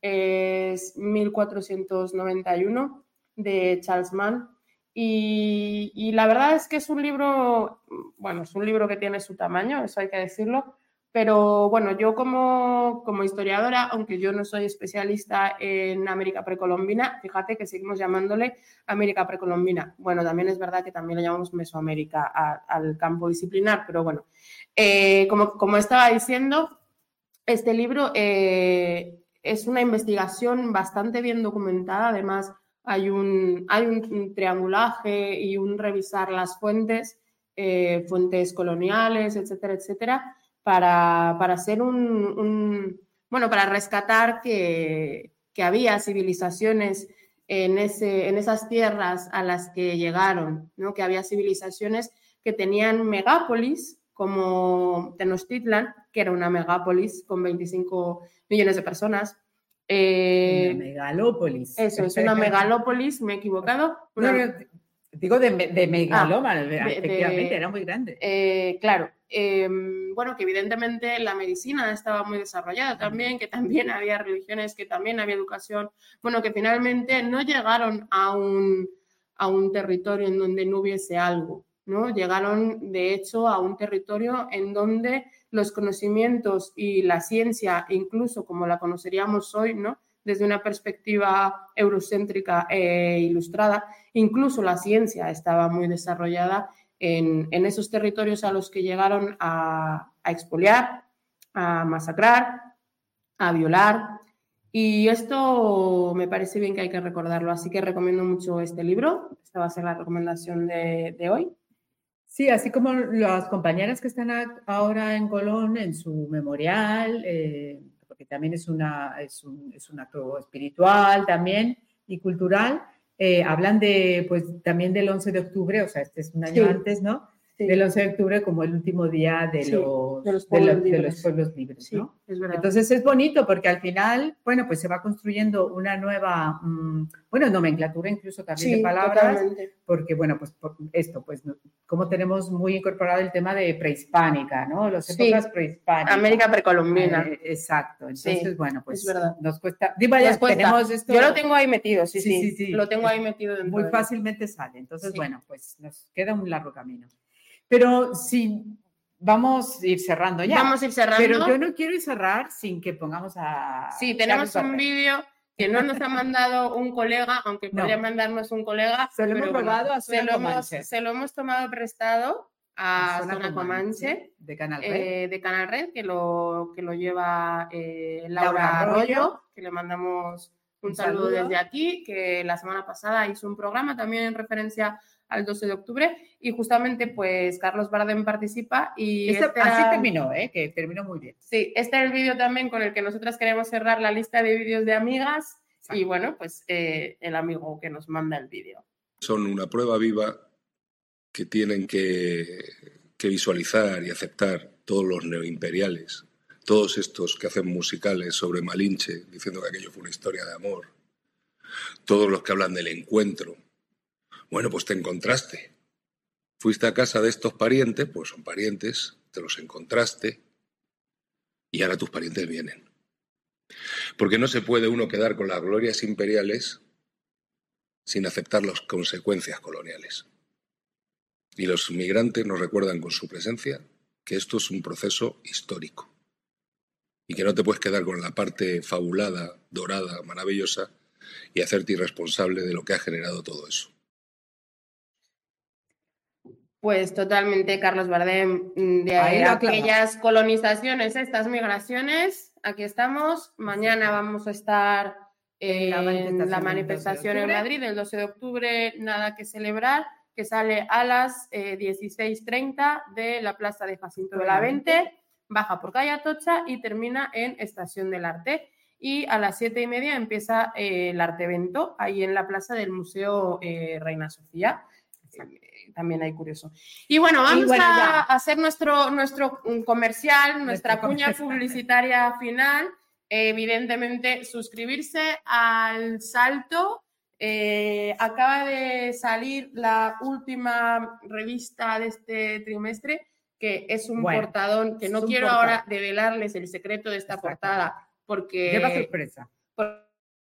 es mil cuatrocientos noventa y uno de Charles Mann. Y, y la verdad es que es un libro, bueno, es un libro que tiene su tamaño, eso hay que decirlo, pero bueno, yo como, como historiadora, aunque yo no soy especialista en América precolombina, fíjate que seguimos llamándole América precolombina. Bueno, también es verdad que también le llamamos Mesoamérica a, al campo disciplinar, pero bueno, eh, como, como estaba diciendo, este libro eh, es una investigación bastante bien documentada, además hay un, hay un, un triangulaje y un revisar las fuentes, eh, fuentes coloniales, etcétera, etcétera, para, para hacer un, un, bueno, para rescatar que, que había civilizaciones en, ese, en esas tierras a las que llegaron, ¿no? Que había civilizaciones que tenían megápolis, como Tenochtitlan, que era una megápolis con veinticinco millones de personas. Eh, una megalópolis. Eso, es una megalópolis, me he equivocado. Una, no, no, digo de, de megalómano, ah, efectivamente, de, era muy grande. Eh, claro, eh, bueno, que evidentemente la medicina estaba muy desarrollada también, que también había religiones, que también había educación, bueno, que finalmente no llegaron a un, a un territorio en donde no hubiese algo, ¿no? Llegaron, de hecho, a un territorio en donde los conocimientos y la ciencia, incluso como la conoceríamos hoy, ¿no? Desde una perspectiva eurocéntrica e ilustrada, incluso la ciencia estaba muy desarrollada en, en esos territorios a los que llegaron a, a expoliar, a masacrar, a violar. Y esto me parece bien que hay que recordarlo, así que recomiendo mucho este libro. Esta va a ser la recomendación de, de hoy. Sí, así como las compañeras que están ahora en Colón en su memorial, eh, porque también es, una, es, un, es un acto espiritual también y cultural, eh, hablan de, pues, también del once de octubre, o sea, este es un año sí. antes, ¿no? Sí. Del once de octubre como el último día de, sí, los, de, los, pueblos de, lo, de los pueblos libres, sí, ¿no? Es verdad. Entonces es bonito porque al final, bueno, pues se va construyendo una nueva, mmm, bueno, nomenclatura incluso también sí, de palabras, totalmente. Porque, bueno, pues por esto, pues, como tenemos muy incorporado el tema de prehispánica, ¿no? Las épocas sí. prehispánicas. América precolombina. Eh, exacto, entonces, sí, bueno, pues es verdad. nos cuesta, digo, ya tenemos esto. Yo lo tengo ahí metido, sí, sí, sí, sí, sí. lo tengo ahí metido dentro. Muy de fácilmente sale, entonces, sí. bueno, pues nos queda un largo camino. Pero sí, vamos a ir cerrando ya. Vamos a ir cerrando. Pero yo no quiero ir cerrar sin que pongamos a... Sí, tenemos un vídeo que no nos ha mandado un colega, aunque no. podría mandarnos un colega. Se lo pero hemos robado bueno, a Zona se lo Comanche. Hemos, se lo hemos tomado prestado a Zona, Zona Comanche, Comanche de Canal Red, eh, de Canal Red que, lo, que lo lleva eh, Laura, Laura Arroyo, Arroyo, que le mandamos un, un saludo, saludo desde aquí, que la semana pasada hizo un programa también en referencia al doce de octubre y justamente pues Carlos Bardem participa y este, este así era, terminó, ¿eh? Que terminó muy bien. Sí, este es el vídeo también con el que nosotras queremos cerrar la lista de vídeos de amigas. Exacto. Y bueno, pues eh, el amigo que nos manda el vídeo. Son una prueba viva que tienen que, que visualizar y aceptar todos los neoimperiales, todos estos que hacen musicales sobre Malinche diciendo que aquello fue una historia de amor, todos los que hablan del encuentro. Bueno, pues te encontraste. Fuiste a casa de estos parientes, pues son parientes, te los encontraste y ahora tus parientes vienen. Porque no se puede uno quedar con las glorias imperiales sin aceptar las consecuencias coloniales. Y los migrantes nos recuerdan con su presencia que esto es un proceso histórico y que no te puedes quedar con la parte fabulada, dorada, maravillosa y hacerte irresponsable de lo que ha generado todo eso. Pues totalmente, Carlos Bardem, de aquellas colonizaciones, estas migraciones, aquí estamos. Mañana vamos a estar en la manifestación, la manifestación en Madrid, el doce de octubre, nada que celebrar, que sale a las eh, dieciséis treinta de la plaza de Jacinto Benavente, baja por calle Atocha y termina en Estación del Arte. Y a las siete y media empieza eh, el Artevento, ahí en la plaza del Museo eh, Reina Sofía. También hay curioso. Y bueno, vamos y bueno, a hacer nuestro, nuestro comercial, nuestra nuestro cuña comercial. publicitaria final, evidentemente suscribirse al Salto. Eh, acaba de salir la última revista de este trimestre, que es un bueno, portadón, que no quiero portadón. ahora develarles el secreto de esta portada, porque... Lleva sorpresa. Por,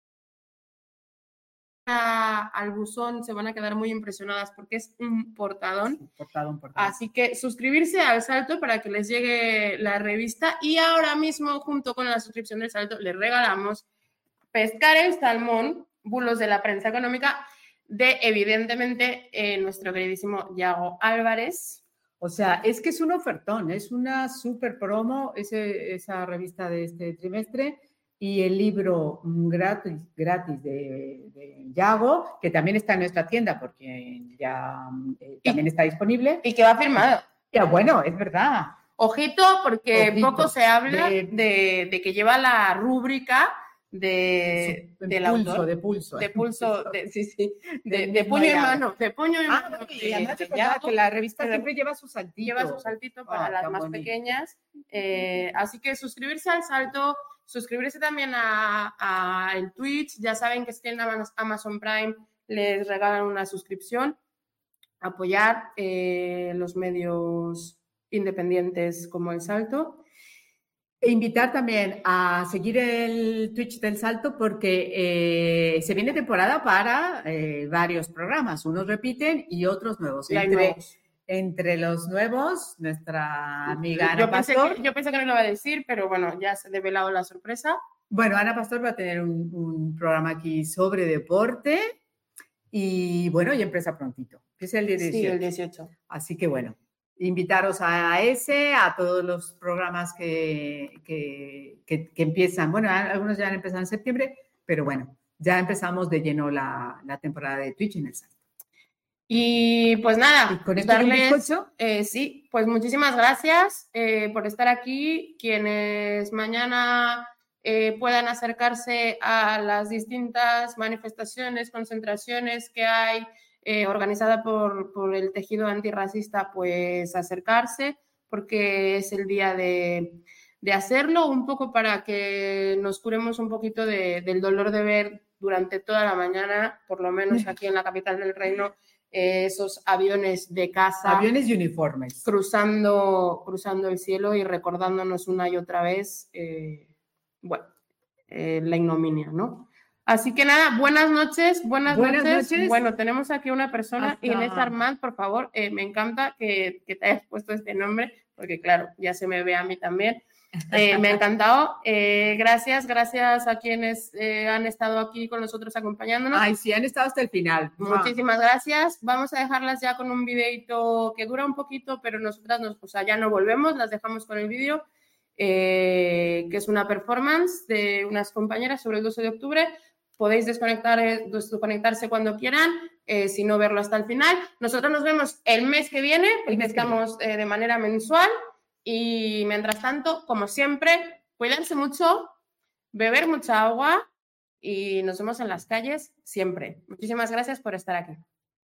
a, al buzón se van a quedar muy impresionadas porque es un portadón. Sí, portadón, portadón. Así que suscribirse al Salto para que les llegue la revista, y ahora mismo, junto con la suscripción del Salto, les regalamos Pescar el Salmón, bulos de la prensa económica, de, evidentemente, eh, nuestro queridísimo Yago Álvarez. O sea, es que es un ofertón, es una súper promo ese, esa revista de este trimestre, y el libro gratis, gratis de, de Yago, que también está en nuestra tienda porque ya eh, también y, está disponible. Y que va firmado. Ya, bueno, es verdad. Ojito, porque Ojito. poco se habla de, de, de que lleva la rúbrica de, de del pulso, autor. De pulso. De pulso, de, sí, sí, de, de, de puño y mano. De puño y ah, mano. Y de, además de Yago, que la revista siempre lleva su saltito. Lleva su saltito para ah, las más bonito. pequeñas. Eh, así que suscribirse al Salto, suscribirse también a, a el Twitch. Ya saben que si tienen Amazon Prime les regalan una suscripción. Apoyar eh, los medios independientes como el Salto. E invitar también a seguir el Twitch del Salto porque eh, se viene temporada para eh, varios programas. Unos repiten y otros nuevos. Y entre, nuevos. entre los nuevos, nuestra amiga Ana yo pensé Pastor. Que, yo pensé que no lo iba a decir, pero bueno, ya se ha develado la sorpresa. Bueno, Ana Pastor va a tener un, un programa aquí sobre deporte y bueno, y empresa prontito, que es el dieciocho. Sí, el dieciocho. Así que bueno. Invitaros a ese, a todos los programas que, que, que, que empiezan, bueno, algunos ya han empezado en septiembre, pero bueno, ya empezamos de lleno la, la temporada de Twitch en el Salto. Y pues nada, ¿Y con esto darles, eh, sí, pues muchísimas gracias eh, por estar aquí. Quienes mañana eh, puedan acercarse a las distintas manifestaciones, concentraciones que hay, Eh, organizada por, por el tejido antirracista, pues acercarse, porque es el día de, de hacerlo, un poco para que nos curemos un poquito de, del dolor de ver durante toda la mañana, por lo menos aquí en la capital del reino, eh, esos aviones de caza. Aviones y uniformes. Cruzando, cruzando el cielo y recordándonos una y otra vez, eh, bueno, eh, la ignominia, ¿no? Así que nada, buenas noches, buenas, buenas noches. noches. Bueno, tenemos aquí una persona, Hasta... Inés Armand, por favor, eh, me encanta que, que te hayas puesto este nombre, porque claro, ya se me ve a mí también. Eh, me ha encantado. Eh, gracias, gracias a quienes eh, han estado aquí con nosotros acompañándonos. Ay, sí, han estado hasta el final. Muchísimas gracias. Vamos a dejarlas ya con un videito que dura un poquito, pero nosotras nos, o sea, ya no volvemos, las dejamos con el vídeo, eh, que es una performance de unas compañeras sobre el doce de octubre. Podéis desconectar, desconectarse cuando quieran, eh, si no verlo hasta el final. Nosotros nos vemos el mes que viene, porque estamos eh, de manera mensual. Y mientras tanto, como siempre, cuidarse mucho, beber mucha agua y nos vemos en las calles siempre. Muchísimas gracias por estar aquí.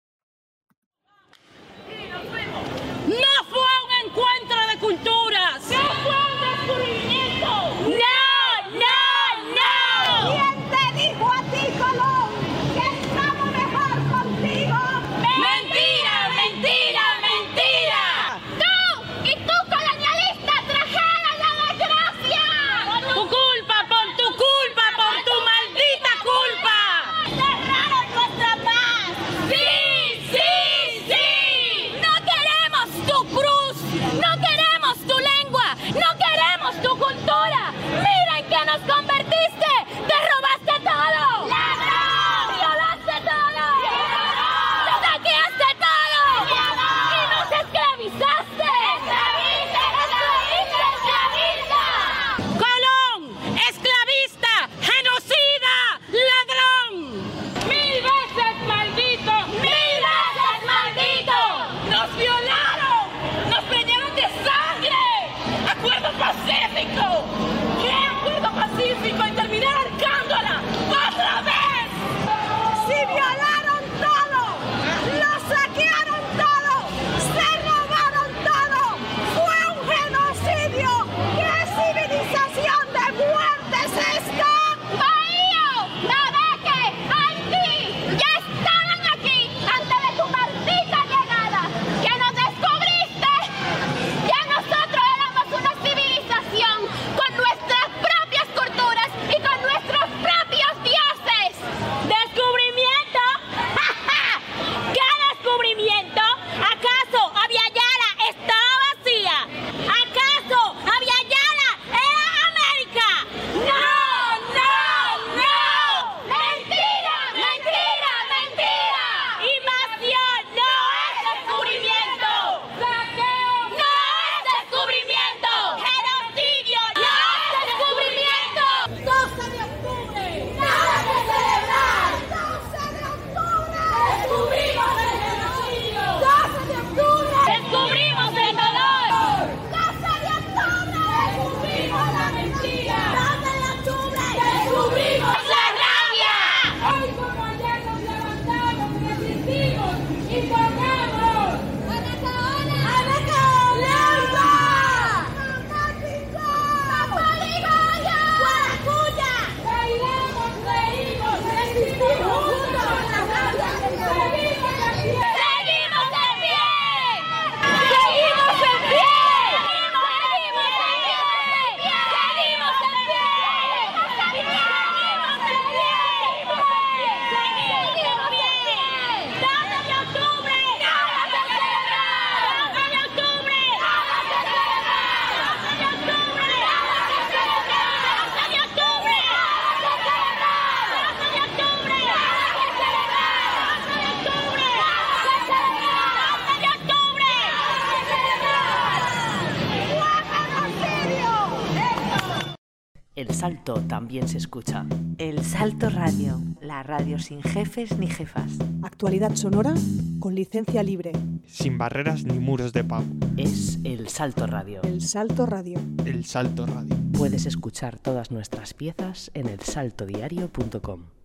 No fue un encuentro de culturas. No fue un descubrimiento. No, no, no. ¿Quién te dijo a ti, Colón, que estamos mejor contigo? Mentira, mentira, mentira. Tú y tú, colonialista, trajeron la desgracia. Tu culpa, por tu culpa, por tu maldita culpa. Cerraron nuestra paz. Sí. Salto también se escucha. El Salto Radio, la radio sin jefes ni jefas. Actualidad sonora con licencia libre. Sin barreras ni muros de pago. Es El Salto Radio. El Salto Radio. El Salto Radio. Puedes escuchar todas nuestras piezas en el salto diario punto com.